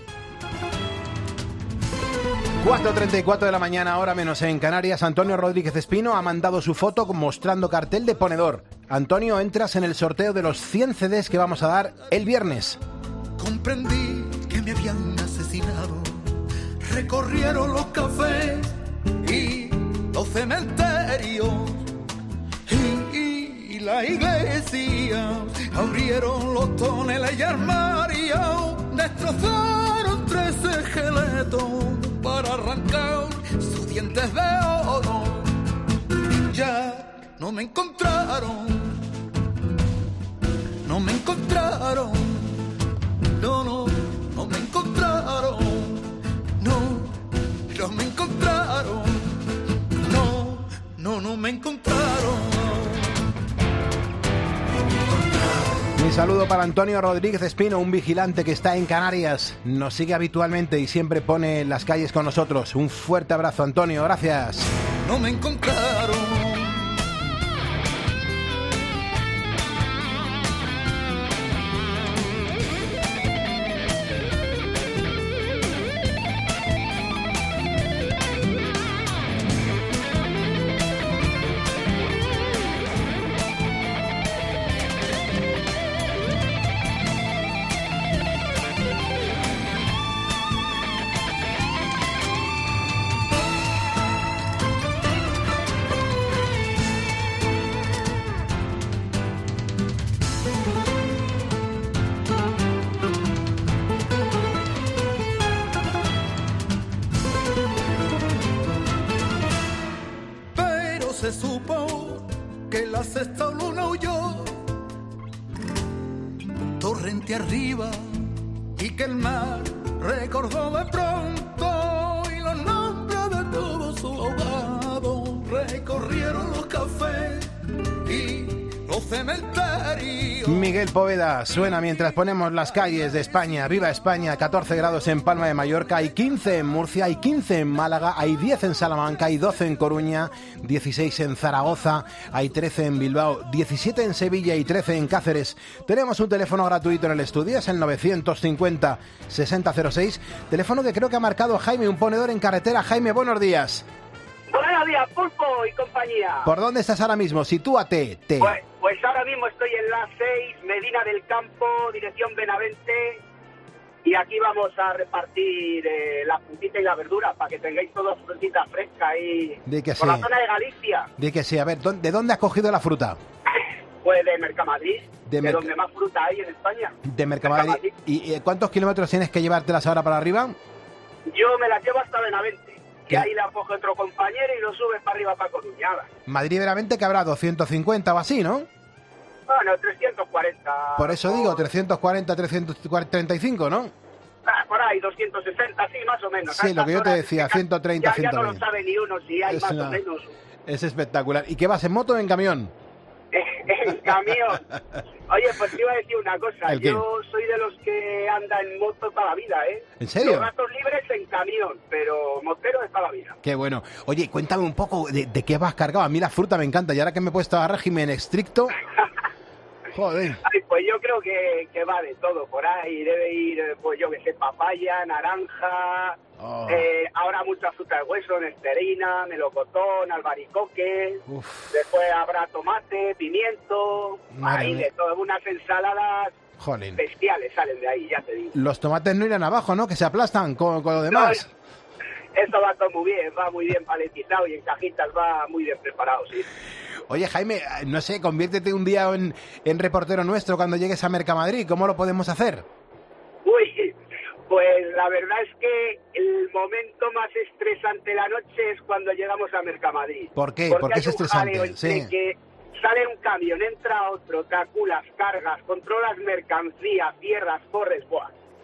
A: cuatro treinta y cuatro de la mañana, hora menos en Canarias. Antonio Rodríguez Espino ha mandado su foto mostrando cartel de ponedor. Antonio, entras en el sorteo de los cien C Ds que vamos a dar el viernes.
H: Comprendí que me habían asesinado. Recorrieron los cafés y los cementerios y, y, y la iglesia. Abrieron los toneles y armarios. Destrozaron tres esqueletos para arrancar sus dientes de oro. Ya no me encontraron, no me encontraron, no, no, no me encontraron. No, no me encontraron. No, no, no me encontraron.
A: Mi saludo para Antonio Rodríguez Espino, un vigilante que está en Canarias. Nos sigue habitualmente y siempre pone las calles con nosotros. Un fuerte abrazo, Antonio. Gracias.
H: No me encontraron. Se supo que la sexta luna huyó torrente arriba y que el mar recordó de pronto y los nombres de todos sus ahogados. Recorrieron los cafés y los cementerios.
A: Miguel Poveda suena mientras ponemos las calles de España. Viva España. Catorce grados en Palma de Mallorca, hay quince en Murcia, hay quince en Málaga, hay diez en Salamanca, hay doce en Coruña, dieciséis en Zaragoza, hay trece en Bilbao, diecisiete en Sevilla y trece en Cáceres. Tenemos un teléfono gratuito en el estudio, es el novecientos cincuenta sesenta cero seis, teléfono que creo que ha marcado Jaime, un ponedor en carretera. Jaime, buenos días.
O: Buenos días, Pulpo y compañía.
A: ¿Por dónde estás ahora mismo? Sitúate. Te.
O: Pues, pues ahora mismo estoy en la seis, Medina del Campo, dirección Benavente, y aquí vamos a repartir eh, la frutita y la verdura para que tengáis todas frutitas frescas ahí
A: Di que
O: por
A: sí.
O: la zona de Galicia.
A: Di que sí. A ver, ¿de dónde has cogido la fruta?
O: Pues de Mercamadrid,
A: de,
O: de
A: Merc-
O: donde más fruta hay en España.
A: De Mercamadrid.
O: Mercamadrid.
A: ¿Y eh, cuántos kilómetros tienes que llevártelas ahora para arriba?
O: Yo me las llevo hasta Benavente, y
A: ¿Qué?
O: ahí la coge otro compañero y lo sube para arriba para Coruñada.
A: Madrid veramente que habrá doscientos cincuenta o así, ¿no?
O: Bueno, trescientos cuarenta.
A: Por eso digo, trescientos cuarenta, trescientos treinta y cinco, ¿no?
O: Ah, por ahí, doscientos sesenta, sí, más o menos.
A: Sí, lo que yo te decía, ciento treinta,
O: ya, ya
A: ciento
O: no lo
A: veinte.
O: sabe ni uno si hay
A: Es
O: más
A: una-
O: o menos.
A: Es espectacular. ¿Y qué vas, en moto o en camión?
O: En camión. Oye, pues te iba a decir una cosa.
A: ¿El qué?
O: Yo soy de los que anda en moto toda la vida, ¿eh?
A: ¿En serio?
O: Los ratos libres en camión, pero motero es toda la vida.
A: Qué bueno. Oye, cuéntame un poco de, de qué vas cargado. A mí la fruta me encanta y ahora que me he puesto a régimen estricto... Joder.
O: Ay, pues yo creo que, que va de todo por ahí. Debe ir, eh, pues yo que sé, papaya, naranja,
A: Oh.
O: eh, ahora mucha fruta de hueso, nesterina, melocotón, albaricoque.
A: Uf.
O: Después habrá tomate, pimiento,
A: Madre
O: ahí
A: mía.
O: de todo. Unas ensaladas
A: Jolín.
O: bestiales salen de ahí, ya te digo.
A: Los tomates no irán abajo, ¿no? Que se aplastan con, con lo demás.
O: Eso va todo muy bien, va muy bien paletizado y en cajitas va muy bien preparado, sí.
A: Oye, Jaime, no sé, conviértete un día en, en reportero nuestro cuando llegues a Mercamadrid. ¿Cómo lo podemos hacer?
O: Uy, pues la verdad es que el momento más estresante de la noche es cuando llegamos a Mercamadrid.
A: ¿Por qué?
O: Porque
A: ¿Por qué es
O: hay un
A: estresante?
O: jaleo entre
A: Sí.
O: que sale un camión, entra otro, calculas, cargas, controlas mercancías, cierras, corres, ¡buah!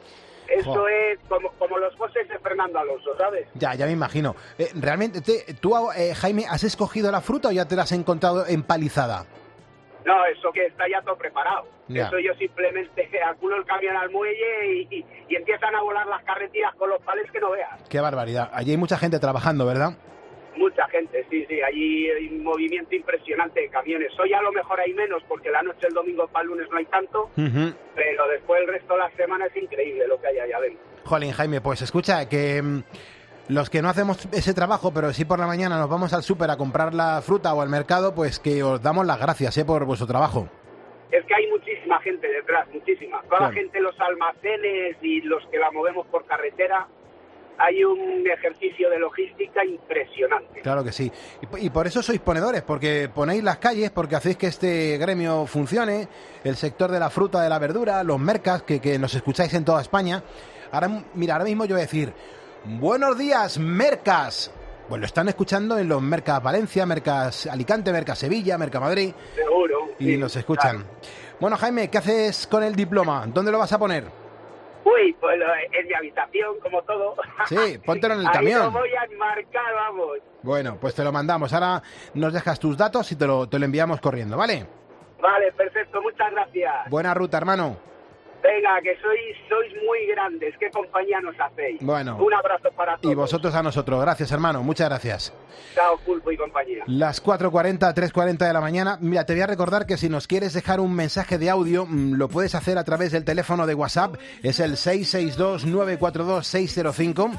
O: Eso
A: Jo.
O: es como, como los bosses de Fernando Alonso, ¿sabes?
A: Ya, ya me imagino. Eh, ¿Realmente, te- tú, eh, Jaime, has escogido la fruta o ya te la has encontrado empalizada?
O: No, eso que está ya todo preparado.
A: Ya.
O: Eso yo simplemente aculo el camión al muelle y, y, y empiezan a volar las carretillas con los palés que no veas.
A: Qué barbaridad. Allí hay mucha gente trabajando, ¿verdad?
O: Mucha gente, sí, sí, allí hay un movimiento impresionante de camiones. Hoy a lo mejor hay menos porque la noche del domingo para el lunes no hay tanto,
A: Ujú.
O: pero después el resto de la semana es increíble lo que hay allá adentro.
A: Jolín, Jaime, pues escucha, que mm, los que no hacemos ese trabajo, pero sí por la mañana nos vamos al súper a comprar la fruta o al mercado, pues que os damos las gracias, ¿eh? Por vuestro trabajo.
O: Es que hay muchísima gente detrás, muchísima. Toda
A: Claro.
O: la gente en los almacenes y los que la movemos por carretera, hay un ejercicio de logística impresionante.
A: Claro que sí. Y, po- y por eso sois ponedores, porque ponéis las calles, porque hacéis que este gremio funcione, el sector de la fruta, de la verdura, los mercas, que, que nos escucháis en toda España. Ahora, mira, ahora mismo yo voy a decir, buenos días, mercas. Pues lo están escuchando en los mercas Valencia, mercas Alicante, mercas Sevilla, mercas Madrid.
O: Seguro.
A: Y
O: sí,
A: nos escuchan.
O: claro.
A: Bueno, Jaime, ¿qué haces con el diploma? ¿Dónde lo vas a poner?
O: Uy, pues lo- en mi habitación, como todo.
A: Sí, póntelo en el
O: Ahí
A: camión.
O: lo voy a enmarcar, vamos.
A: Bueno, pues te lo mandamos. Ahora nos dejas tus datos y te lo, te lo enviamos corriendo, ¿vale?
O: Vale, perfecto, muchas gracias.
A: Buena ruta, hermano.
O: Venga, que sois, sois muy grandes, qué compañía nos hacéis.
A: Bueno.
O: Un abrazo para todos.
A: Y vosotros a nosotros. Gracias, hermano. Muchas gracias.
O: Chao, Pulpo y compañía.
A: Las cuatro cuarenta, tres cuarenta de la mañana. Mira, te voy a recordar que si nos quieres dejar un mensaje de audio, mm, lo puedes hacer a través del teléfono de WhatsApp. Es el seis seis dos, nueve cuatro dos, seis cero cinco.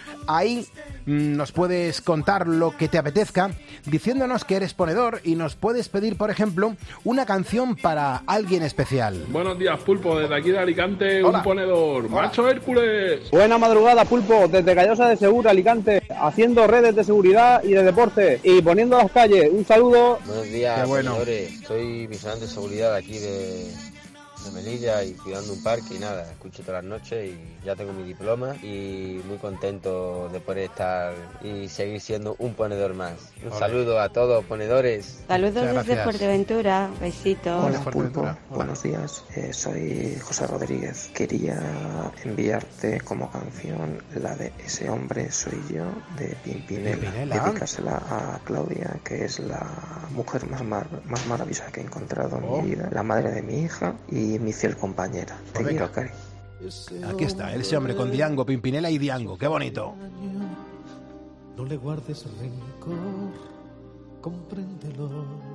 A: Ahí mm, nos puedes contar lo que te apetezca, diciéndonos que eres ponedor y nos puedes pedir, por ejemplo, una canción para alguien especial.
P: Buenos días, Pulpo. Desde aquí de Alicante,
A: Hola.
P: un ponedor.
A: Hola.
P: Macho Hércules.
Q: Buena madrugada, Pulpo, desde Callosa de Segura, Alicante, haciendo redes de seguridad y de deporte y poniendo las calles. Un saludo.
R: Buenos días,
A: Qué bueno.
R: señores. Soy vigilante de seguridad de aquí de, de Melilla y cuidando un parque y nada, escucho todas las noches y ya tengo mi diploma y muy contento de poder estar y seguir siendo un ponedor más. Un
A: Hola.
R: saludo a todos ponedores.
S: Saludos
A: Muchas
S: desde
A: gracias.
S: Fuerteventura, besitos.
A: Hola, Fuerteventura. Hola.
T: Buenos días, eh, soy José Rodríguez. Quería enviarte como canción la de Ese hombre soy yo, de Pimpinela.
A: Pimpinela.
T: Dedicársela a Claudia, que es la mujer más, mar- más maravillosa que he encontrado en
A: Oh.
T: mi vida, la madre de mi hija y mi fiel compañera. Te
A: Pues
T: quiero,
A: venga.
T: Cari.
A: Aquí está, ese hombre con Diango, Pimpinela y Diango. ¡Qué bonito!
U: No le guardes rencor, compréndelo.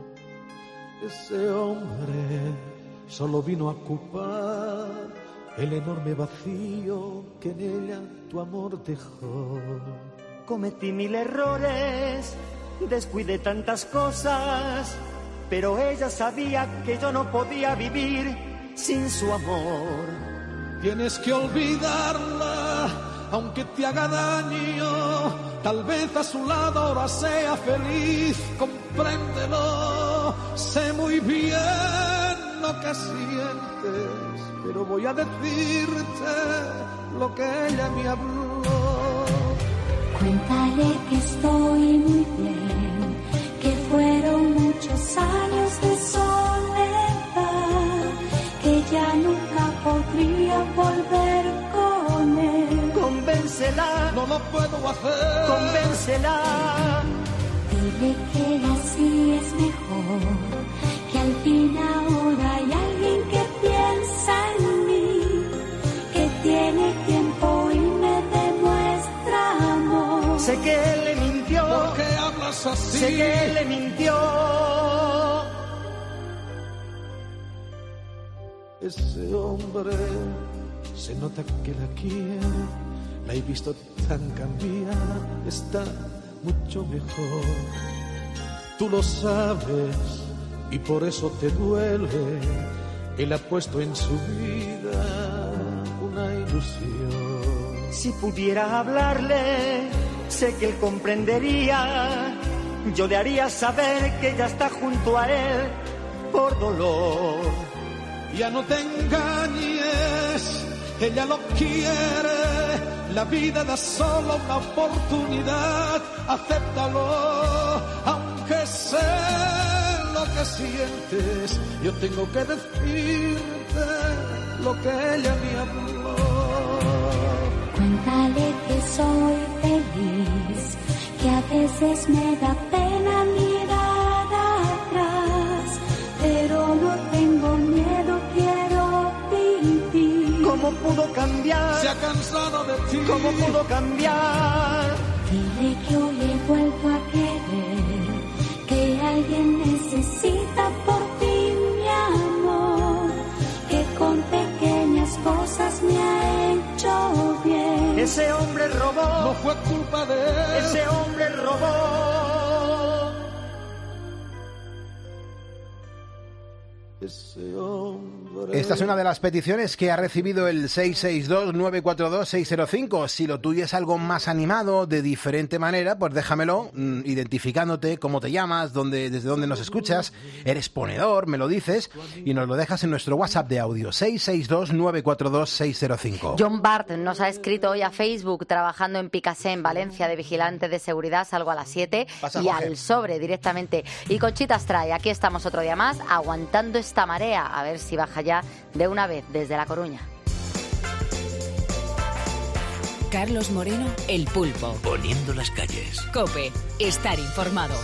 U: Ese hombre solo vino a ocupar el enorme vacío que en ella tu amor dejó.
V: Cometí mil errores, descuidé tantas cosas, pero ella sabía que yo no podía vivir sin su amor.
U: Tienes que olvidarla, aunque te haga daño. Tal vez a su lado ahora sea feliz, compréndelo. Sé muy bien lo que sientes, pero voy a decirte lo que ella me habló.
W: Cuéntale que estoy muy bien, que fueron muchos años de soledad, que ya nunca podría volver con él.
V: Convéncela,
U: no lo puedo hacer.
V: Convéncela.
W: Dile que así es mejor, que al fin ahora hay alguien que piensa en mí, que tiene tiempo y me demuestra amor.
V: Sé que él le mintió.
U: ¿Por qué hablas así?
V: Sé que él le mintió.
U: Ese hombre se nota que la quiere, la he visto tan cambiada, está mucho mejor. Tú lo sabes y por eso te duele. Él ha puesto en su vida una ilusión.
V: Si pudiera hablarle, sé que él comprendería. Yo le haría saber que ella está junto a él por dolor.
U: Ya no te engañes, ella lo quiere. La vida da solo una oportunidad, acéptalo. Aunque sé lo que sientes, yo tengo que decirte lo que ella me habló.
W: Vale que soy feliz, que a veces me da pena mirar atrás, pero no tengo miedo, quiero vivir.
V: ¿Cómo pudo cambiar?
U: Se ha cansado de ti.
V: ¿Cómo pudo cambiar?
W: Dile que hoy he vuelto a querer, que alguien necesita por ti mi amor, que con pequeñas cosas me ha hecho bien.
V: Ese hombre robó.
U: No fue culpa de él.
V: Ese hombre robó.
U: Ese hombre.
A: Esta es una de las peticiones que ha recibido el seis seis dos, nueve cuatro dos, seis cero cinco. Si lo tuyo es algo más animado, de diferente manera, pues déjamelo, mmm, identificándote, cómo te llamas, dónde, desde dónde nos escuchas, eres ponedor, me lo dices, y nos lo dejas en nuestro WhatsApp de audio, seis seis dos, nueve cuatro dos, seis cero cinco.
D: John Bart nos ha escrito hoy a Facebook, trabajando en Picassé, en Valencia, de vigilante de seguridad, salgo a las siete
A: Pasa,
D: y
A: Jorge.
D: al sobre directamente. Y Conchita Astray, aquí estamos otro día más, aguantando esta marea, a ver si baja ya de una vez desde La Coruña.
B: Carlos Moreno, El Pulpo.
C: Poniendo las calles.
B: COPE, estar informado.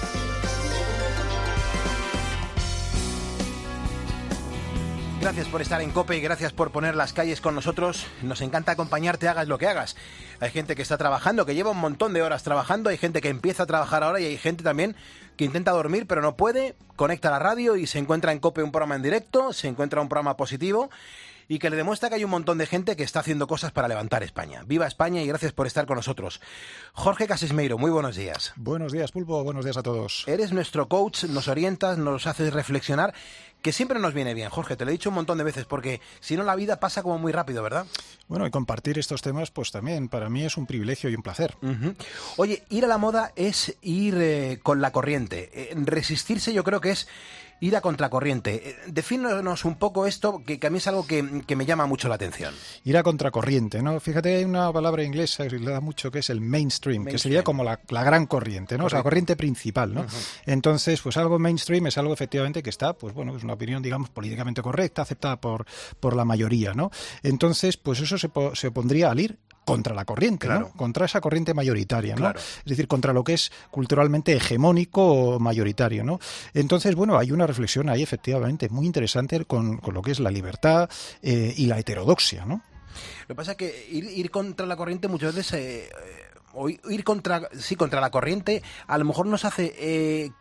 A: Gracias por estar en COPE y gracias por poner las calles con nosotros. Nos encanta acompañarte, hagas lo que hagas. Hay gente que está trabajando, que lleva un montón de horas trabajando, hay gente que empieza a trabajar ahora y hay gente también que intenta dormir pero no puede, conecta la radio y se encuentra en COPE un programa en directo, se encuentra un programa positivo y que le demuestra que hay un montón de gente que está haciendo cosas para levantar España. ¡Viva España y gracias por estar con nosotros! Jorge Casismeiro, muy buenos días.
F: Buenos días, Pulpo, buenos días a todos.
A: Eres nuestro coach, nos orientas, nos haces reflexionar, que siempre nos viene bien, Jorge, te lo he dicho un montón de veces, porque si no la vida pasa como muy rápido, ¿verdad?
F: Bueno, y compartir estos temas, pues también, para mí es un privilegio y un placer.
A: Uh-huh. Oye, ir a la moda es ir eh, con la corriente. Eh, resistirse yo creo que es ir a contracorriente. Eh, defínenos un poco esto, que, que a mí es algo que, que me llama mucho la atención.
F: Ir a contracorriente, ¿no? Fíjate, hay una palabra inglesa que le da mucho, que es el mainstream, mainstream. que sería como la, la gran corriente, ¿no? Correcto. O sea, la corriente principal, ¿no? Uh-huh. Entonces, pues algo mainstream es algo efectivamente que está, pues bueno, es una opinión, digamos, políticamente correcta, aceptada por, por la mayoría, ¿no? Entonces, pues eso se, po- se opondría al ir contra la corriente, claro. ¿no? Contra esa corriente mayoritaria, ¿no? Claro. Es decir, contra lo que es culturalmente hegemónico o mayoritario, ¿no? Entonces, bueno, hay una reflexión ahí efectivamente muy interesante con, con lo que es la libertad eh, y la heterodoxia, ¿no?
A: Lo que pasa es que ir, ir contra la corriente muchas veces, eh, o ir contra, sí, contra la corriente, a lo mejor nos hace, eh,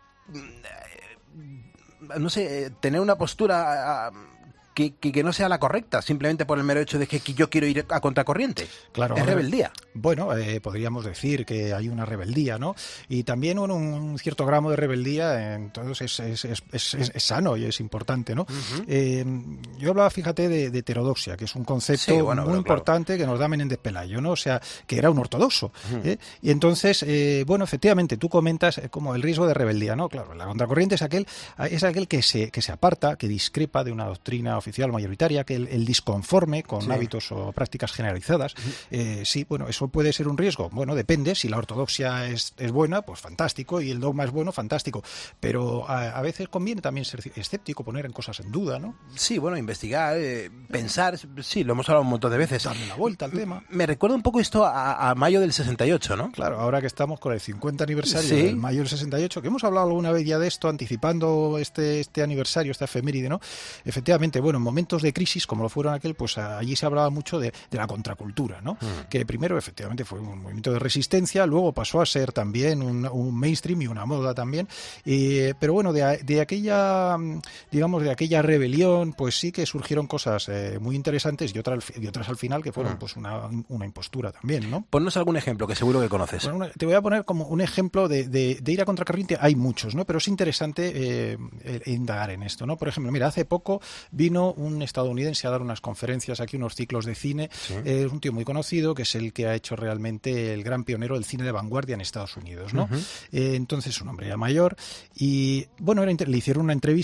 A: no sé, tener una postura Que, que, que no sea la correcta, simplemente por el mero hecho de que, que yo quiero ir a contracorriente.
F: Claro,
A: es rebeldía.
F: Bueno, eh, podríamos decir que hay una rebeldía, ¿no? Y también un, un cierto gramo de rebeldía, entonces es, es, es, es, es sano y es importante, ¿no? Uh-huh. Eh, yo hablaba, fíjate, de, de heterodoxia, que es un concepto sí, bueno, muy claro, importante claro. que nos da Menéndez Pelayo, ¿no? O sea, que era un ortodoxo. Uh-huh. ¿eh? Y entonces, eh, bueno, efectivamente, tú comentas como el riesgo de rebeldía, ¿no? Claro, la contracorriente es aquel, es aquel que se, que se aparta, que discrepa de una doctrina oficial mayoritaria, que el, el disconforme con sí. hábitos o prácticas generalizadas. Eh, sí, bueno, eso puede ser un riesgo. Bueno, depende. Si la ortodoxia es, es buena, pues fantástico, y el dogma es bueno, fantástico. Pero a, a veces conviene también ser escéptico, poner en cosas en duda, ¿no?
A: Sí, bueno, investigar, eh, pensar, sí, lo hemos hablado un montón de veces.
F: Darle la vuelta al tema.
A: Me recuerda un poco esto a, a mayo del sesenta y ocho, ¿no?
F: Claro, ahora que estamos con el cincuenta aniversario
A: sí.
F: del mayo del sesenta y ocho, que hemos hablado alguna vez ya de esto, anticipando este, este aniversario, esta efeméride, ¿no? Efectivamente, bueno, en momentos de crisis, como lo fueron aquel, pues allí se hablaba mucho de, de la contracultura, ¿no? Mm. Que primero, efectivamente, fue un movimiento de resistencia, luego pasó a ser también un, un mainstream y una moda también, eh, pero bueno, de, de aquella, digamos, de aquella rebelión, pues sí que surgieron cosas eh, muy interesantes y otras, y otras al final que fueron mm. pues una, una impostura también, ¿no?
A: Ponnos algún ejemplo que seguro que conoces.
F: Bueno, una, te voy a poner como un ejemplo de, de, de ir a contracorriente. Hay muchos, ¿no? Pero es interesante eh, indagar en esto, ¿no? Por ejemplo, mira, hace poco vino un estadounidense a dar unas conferencias aquí, unos ciclos de cine. Sí. Es eh, un tío muy conocido, que es el que ha hecho realmente el gran pionero del cine de vanguardia en Estados Unidos, ¿no? Uh-huh. Eh, entonces, un hombre ya mayor. Y, bueno, era, le hicieron una entrevista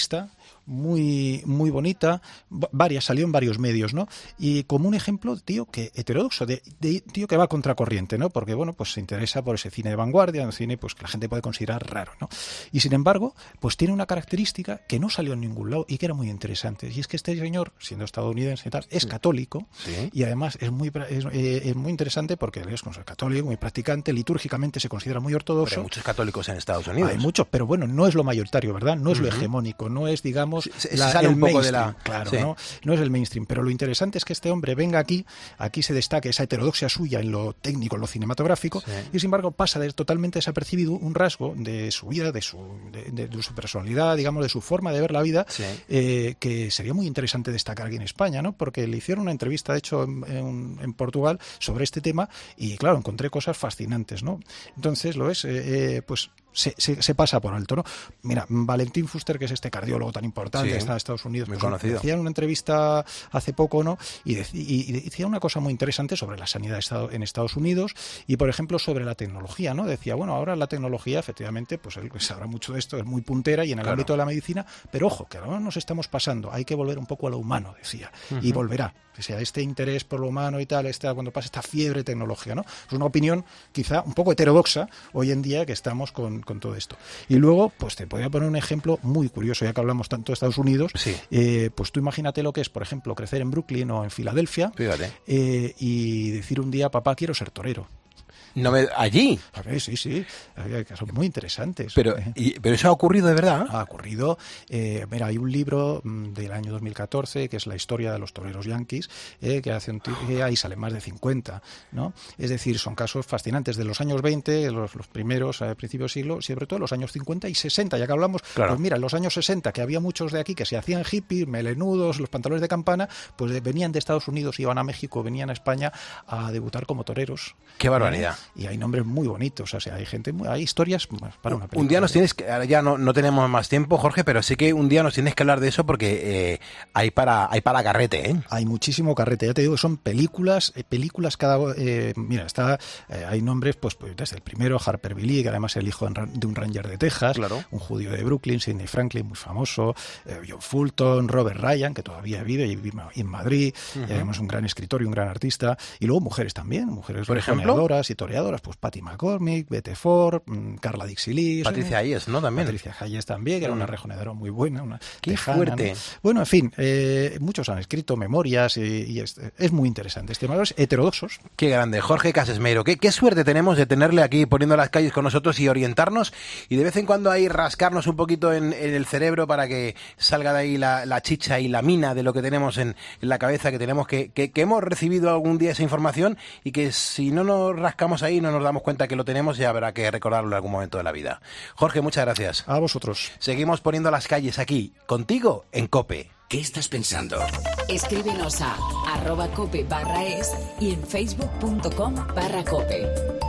F: muy, muy bonita, varias, salió en varios medios, ¿no? Y como un ejemplo, tío, que heterodoxo, de, de tío que va a contracorriente, ¿no? Porque, bueno, pues se interesa por ese cine de vanguardia, un cine pues que la gente puede considerar raro, ¿no? Y sin embargo, pues tiene una característica que no salió en ningún lado y que era muy interesante. Y es que este señor, siendo estadounidense y tal, es católico, sí. Y además es muy, es, eh, es muy interesante porque él es católico, muy practicante, litúrgicamente se considera muy ortodoxo.
A: Pero hay muchos católicos en Estados Unidos.
F: Hay muchos, pero bueno, no es lo mayoritario, ¿verdad? No es uh-huh. lo hegemónico, no es, digamos,
A: se, se
F: la,
A: sale
F: el
A: un poco
F: mainstream,
A: de la...
F: claro,
A: sí.
F: ¿no? No es el mainstream, pero lo interesante es que este hombre venga aquí, aquí se destaque esa heterodoxia suya en lo técnico, en lo cinematográfico, sí. Y sin embargo pasa de totalmente desapercibido un rasgo de su vida, de su, de, de, de su personalidad, digamos, de su forma de ver la vida, sí. eh, que sería muy interesante destacar aquí en España, ¿no? Porque le hicieron una entrevista, de hecho, en, en, en Portugal sobre este tema y, claro, encontré cosas fascinantes, ¿no? Entonces, lo es, eh, eh, pues... Se, se, se pasa por alto, ¿no? Mira, Valentín Fuster, que es este cardiólogo tan importante, sí, está en Estados Unidos,
A: muy
F: pues,
A: conocido.
F: Decía en una entrevista hace poco, ¿no? Y, dec, y, y decía una cosa muy interesante sobre la sanidad en Estados Unidos y, por ejemplo, sobre la tecnología, ¿no? Decía, bueno, ahora la tecnología, efectivamente, pues él sabrá mucho de esto, es muy puntera y en el claro. ámbito de la medicina, pero ojo, que ahora nos estamos pasando, hay que volver un poco a lo humano, decía, uh-huh. y volverá. O sea, este interés por lo humano y tal, esta, cuando pasa esta fiebre tecnológica, ¿no? Es una opinión quizá un poco heterodoxa hoy en día que estamos con, con todo esto. Y luego, pues te podría poner un ejemplo muy curioso, ya que hablamos tanto de Estados Unidos, sí. eh, pues tú imagínate lo que es, por ejemplo, crecer en Brooklyn o en Filadelfia eh, y decir un día, papá, quiero ser torero.
A: No me, ¿Allí?
F: A ver, sí, sí, hay casos muy interesantes.
A: Pero, y, ¿pero eso ha ocurrido de verdad?
F: Ha ocurrido. Eh, mira, hay un libro del año dos mil catorce que es la historia de los toreros yanquis, eh, que hace un t- ahí salen más de cincuenta, ¿no? Es decir, son casos fascinantes de los años veinte, los, los primeros, a principios de siglo, sobre todo los años cincuenta y sesenta, ya que hablamos, claro. Pues mira, en los años sesenta, que había muchos de aquí que se hacían hippies, melenudos, los pantalones de campana, pues venían de Estados Unidos, iban a México, venían a España a debutar como toreros.
A: ¡Qué barbaridad!
F: ¿Eh? Y hay nombres muy bonitos, o sea, hay gente, muy, hay historias para una película.
A: Un día nos tienes que, ahora ya no, no tenemos más tiempo, Jorge, pero sí que un día nos tienes que hablar de eso porque eh, hay para hay para carrete, ¿eh?
F: Hay muchísimo carrete, ya te digo que son películas, eh, películas cada, eh, mira, está, eh, hay nombres, pues, pues desde el primero, Harper Lee, que además es el hijo de un ranger de Texas, claro. Un judío de Brooklyn, Sidney Franklin, muy famoso, eh, John Fulton, Robert Ryan, que todavía vive y vive en Madrid, uh-huh. Y además un gran escritor y un gran artista, y luego mujeres también, mujeres
A: por ejemplo,
F: y toreadoras, pues Patty McCormick, Betty Ford, Carla Dixie Lee,
A: Patricia Hayes, ¿no? También.
F: Patricia Hayes también, que era una rejoneadora muy buena, una
A: Qué
F: tejana,
A: fuerte.
F: ¿no? Bueno, en fin, eh, muchos han escrito memorias y, y es, es muy interesante. Estimados heterodoxos.
A: Qué grande, Jorge Casesmeiro. Qué, qué suerte tenemos de tenerle aquí poniendo las calles con nosotros y orientarnos y de vez en cuando ahí rascarnos un poquito en, en el cerebro para que salga de ahí la, la chicha y la mina de lo que tenemos en, en la cabeza, que tenemos que, que, que hemos recibido algún día esa información y que si no nos rascamos ahí no nos damos cuenta que lo tenemos y habrá que recordarlo en algún momento de la vida. Jorge, muchas gracias.
F: A vosotros.
A: Seguimos poniendo las calles aquí, contigo en COPE.
C: ¿Qué estás pensando?
B: Escríbenos a arroba cope barra es y en facebook.com barra cope.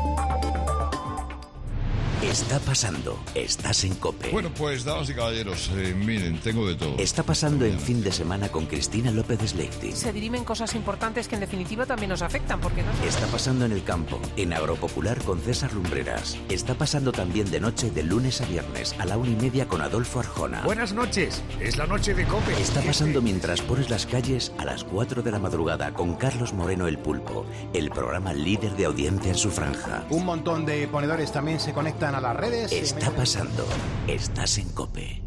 C: Está pasando, estás en COPE.
E: Bueno, pues, damas y caballeros, eh, miren, tengo de todo.
C: Está pasando en Fin de Semana con Cristina López Sleipty.
G: Se dirimen cosas importantes que en definitiva también nos afectan, porque no...
C: Está pasando en el campo, en Agropopular con César Lumbreras. Está pasando también de noche de lunes a viernes a la una y media con Adolfo Arjona.
J: Buenas noches, es la noche de COPE.
C: Está pasando mientras pones las calles a las cuatro de la madrugada con Carlos Moreno el Pulpo, el programa líder de audiencia en su franja.
A: Un montón de ponedores también se conectan a las redes.
C: Está pasando. Estás en COPE.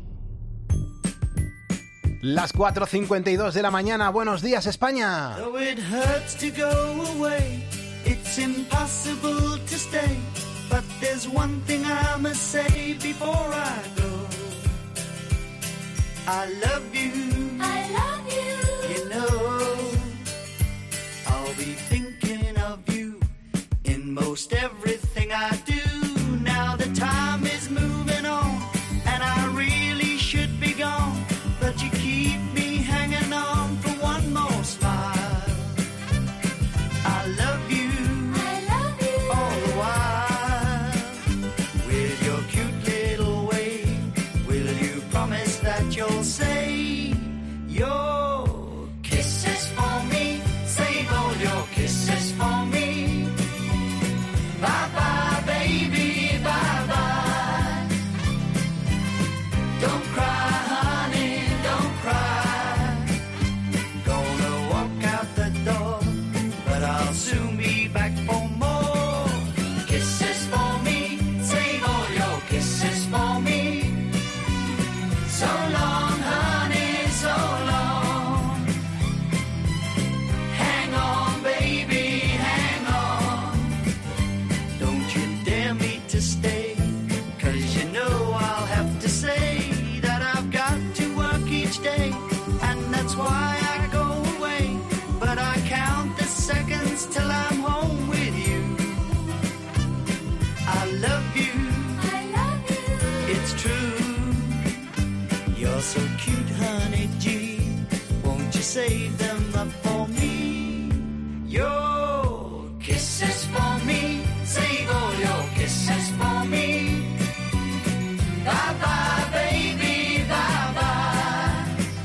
A: Las cuatro cincuenta y dos de la mañana. Buenos días, España.
H: Though it hurts to go away, it's impossible to stay. But there's one thing I must say before I go. I love you. I love you. You know, I'll be thinking of you in most everything I do. Now the time is moving on, and I really should be gone, but you keep me hanging on for one more smile. I love you, I love you, all the while. With your cute little way, will you promise that you'll say You're so cute, honey G. Won't you save them up for me? Your kisses for me. Save all your kisses for me. Bye bye, baby, bye bye.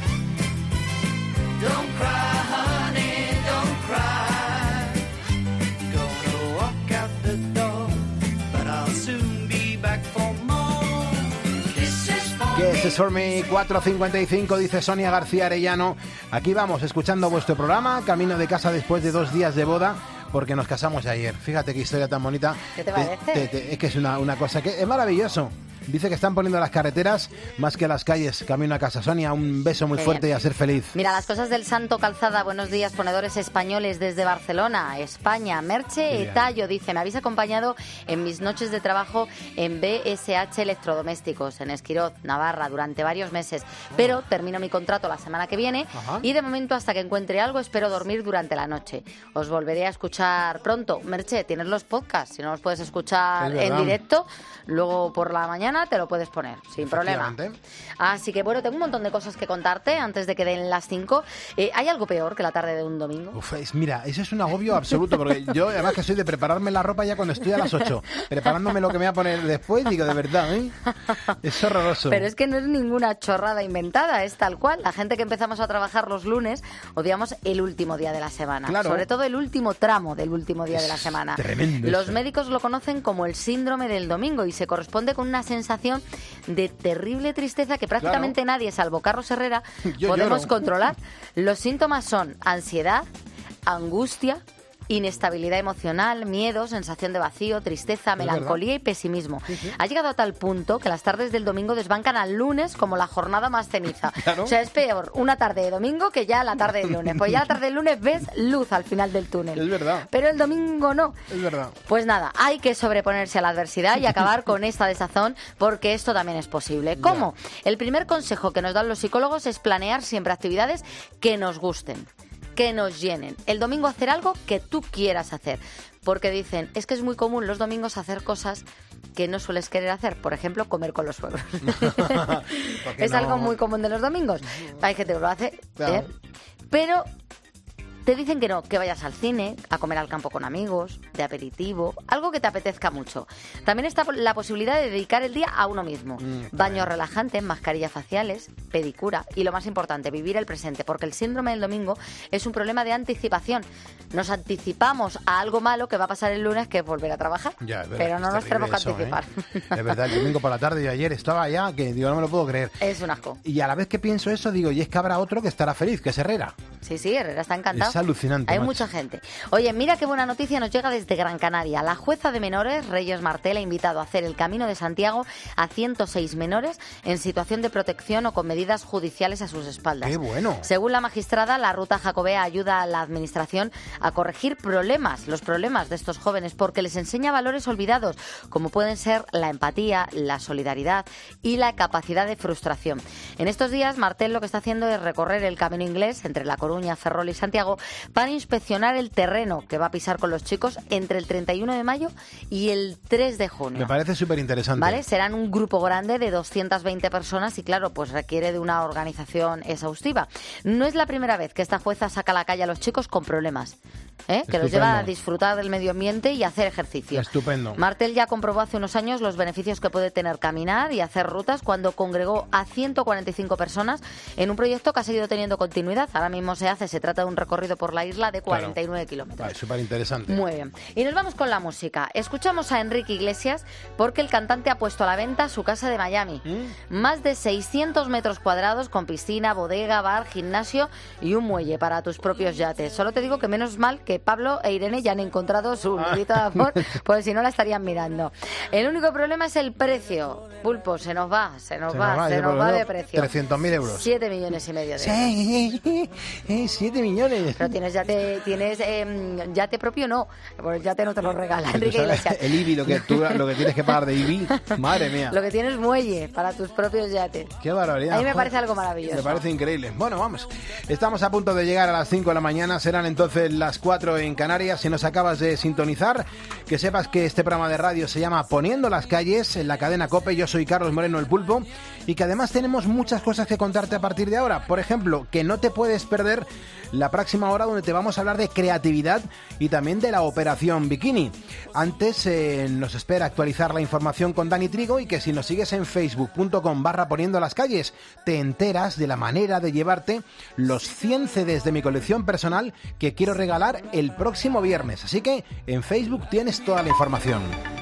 H: Don't cry, honey, don't cry. Gonna walk out the door, but I'll soon be back for more. Kisses for me.
A: Kisses for me, cuatro cincuenta y cinco, dice Sonia García Arellano. Aquí vamos, escuchando vuestro programa, camino de casa después de dos días de boda, porque nos casamos ayer. Fíjate qué historia tan bonita.
D: ¿Qué te parece?
A: Te- te- es que es una, una cosa que es maravilloso. Dice que están poniendo las carreteras más que las calles, camino a casa. Sonia, un beso muy
D: Qué
A: fuerte
D: bien.
A: y a ser feliz.
D: Mira, las cosas del Santo Calzada. Buenos días, ponedores españoles desde Barcelona, España. Merche
A: Qué bien.
D: Etayo dice, me habéis acompañado en mis noches de trabajo en B S H Electrodomésticos, en Esquiroz, Navarra, durante varios meses. Pero termino mi contrato la semana que viene
A: Ajá.
D: y de momento, hasta que encuentre algo, espero dormir durante la noche. Os volveré a escuchar pronto. Merche, tienes los podcasts. Si no los puedes escuchar
A: Es verdad.
D: en directo, luego por la mañana te lo puedes poner, sin problema.
A: Efectivamente.
D: Así que bueno, tengo un montón de cosas que contarte antes de que den las cinco. Eh, ¿Hay algo peor que la tarde de un domingo?
A: Uf, es- mira, ese es un agobio absoluto, porque yo además que soy de prepararme la ropa ya cuando estoy a las ocho, preparándome lo que me voy a poner después, digo, de verdad, ¿eh? Es horroroso.
D: Pero es que no es ninguna chorrada inventada, es tal cual. La gente que empezamos a trabajar los lunes odiamos el último día de la semana.
A: Claro.
D: Sobre todo el último tramo del último día de la semana.
A: tremendo
D: Los
A: eso.
D: médicos lo conocen como el síndrome del domingo y se corresponde con una sensación de terrible tristeza que prácticamente nadie, salvo Carlos Herrera,
A: Yo
D: podemos
A: lloro.
D: controlar. Los síntomas son ansiedad, angustia, inestabilidad emocional, miedo, sensación de vacío, tristeza,
A: Es
D: melancolía y pesimismo.
A: Sí, sí.
D: Ha llegado a tal punto que las tardes del domingo desbancan al lunes como la jornada más ceniza.
A: Claro.
D: O sea, es peor una tarde de domingo que ya la tarde del lunes. Pues ya la tarde del lunes ves luz al final del túnel.
A: Es verdad.
D: Pero el domingo no.
A: Es verdad.
D: Pues nada, hay que sobreponerse a la adversidad y acabar con esta desazón, porque esto también es posible. ¿Cómo? El primer consejo que nos dan los psicólogos es planear siempre actividades que nos gusten, que nos llenen. El domingo hacer algo que tú quieras hacer. Porque dicen, es que es muy común los domingos hacer cosas que no sueles querer hacer. Por ejemplo, comer con los suegros.
A: qué
D: Es
A: no?
D: algo muy común de los domingos. Hay gente que lo hace.
A: Claro.
D: ¿eh? Pero te dicen que no, que vayas al cine, a comer al campo con amigos, de aperitivo, algo que te apetezca mucho. También está la posibilidad de dedicar el día a uno mismo.
A: Mm,
D: Baños relajantes, mascarillas faciales, pedicura y lo más importante, vivir el presente, porque el síndrome del domingo es un problema de anticipación. Nos anticipamos a algo malo que va a pasar el lunes, que es volver a trabajar.
A: Ya, es verdad,
D: pero no
A: es
D: nos
A: terrible
D: tenemos que
A: eso, ¿eh?
D: anticipar.
A: Es verdad, el domingo por la tarde y ayer estaba ya, que digo, no me lo puedo creer.
D: Es un asco.
A: Y a la vez que pienso eso, digo, y es que habrá otro que estará feliz, que es Herrera.
D: Sí, sí, Herrera está encantado.
A: Es alucinante,
D: Hay
A: macho.
D: mucha gente. Oye, mira qué buena noticia nos llega desde Gran Canaria. La jueza de menores, Reyes Martel, ha invitado a hacer el Camino de Santiago a ciento seis menores en situación de protección o con medidas judiciales a sus espaldas.
A: ¡Qué bueno!
D: Según la magistrada, la ruta jacobea ayuda a la administración a corregir problemas, los problemas de estos jóvenes, porque les enseña valores olvidados, como pueden ser la empatía, la solidaridad y la capacidad de frustración. En estos días, Martel lo que está haciendo es recorrer el camino inglés entre La Coruña, Ferrol y Santiago para inspeccionar el terreno que va a pisar con los chicos entre el treinta y uno de mayo y el tres de junio.
A: Me parece súper interesante.
D: ¿Vale? Serán un grupo grande de doscientas veinte personas y, claro, pues requiere de una organización exhaustiva. No es la primera vez que esta jueza saca a la calle a los chicos con problemas, ¿eh? que los lleva a disfrutar del medio ambiente y a hacer ejercicio.
A: Estupendo.
D: Martel ya comprobó hace unos años los beneficios que puede tener caminar y hacer rutas cuando congregó a ciento cuarenta y cinco personas en un proyecto que ha seguido teniendo continuidad. Ahora mismo se hace, se trata de un recorrido por la isla de cuarenta y nueve kilómetros.
A: Es súper interesante.
D: Muy bien. Y nos vamos con la música. Escuchamos a Enrique Iglesias porque el cantante ha puesto a la venta su casa de Miami.
A: ¿Mm?
D: Más de seiscientos metros cuadrados con piscina, bodega, bar, gimnasio y un muelle para tus propios yates. Solo te digo que menos mal que Pablo e Irene ya han encontrado su grito de amor, porque si no la estarían mirando. El único problema es el precio. Pulpo, se nos va, se nos
A: Se
D: va,
A: nos va,
D: se
A: yo
D: nos
A: por
D: va
A: lo
D: de
A: menos
D: precio.
A: trescientos mil euros.
D: Siete millones y medio de euros.
A: Sí, eh, siete millones.
D: Pero tienes yate, tienes eh, yate propio, no. Pues el yate no te lo regala Enrique Iglesias.
A: El I B I, lo que, tú, lo que tienes que pagar de I B I, madre mía.
D: Lo que tienes muelle para tus propios yates.
A: Qué barbaridad.
D: A mí me
A: joder.
D: parece algo maravilloso.
A: Me parece increíble. Bueno, vamos. Estamos a punto de llegar a las cinco de la mañana. Serán entonces las cuatro. cuatro en Canarias. Si nos acabas de sintonizar, que sepas que este programa de radio se llama Poniendo las calles en la cadena COPE. Yo soy Carlos Moreno, el Pulpo, y que además tenemos muchas cosas que contarte a partir de ahora. Por ejemplo, que no te puedes perder la próxima hora, donde te vamos a hablar de creatividad y también de la Operación Bikini. Antes eh, nos espera actualizar la información con Dani Trigo, y que si nos sigues en facebook punto com barra poniendo las calles te enteras de la manera de llevarte los cien C Ds de mi colección personal que quiero regalar el próximo viernes. Así que en Facebook tienes toda la información.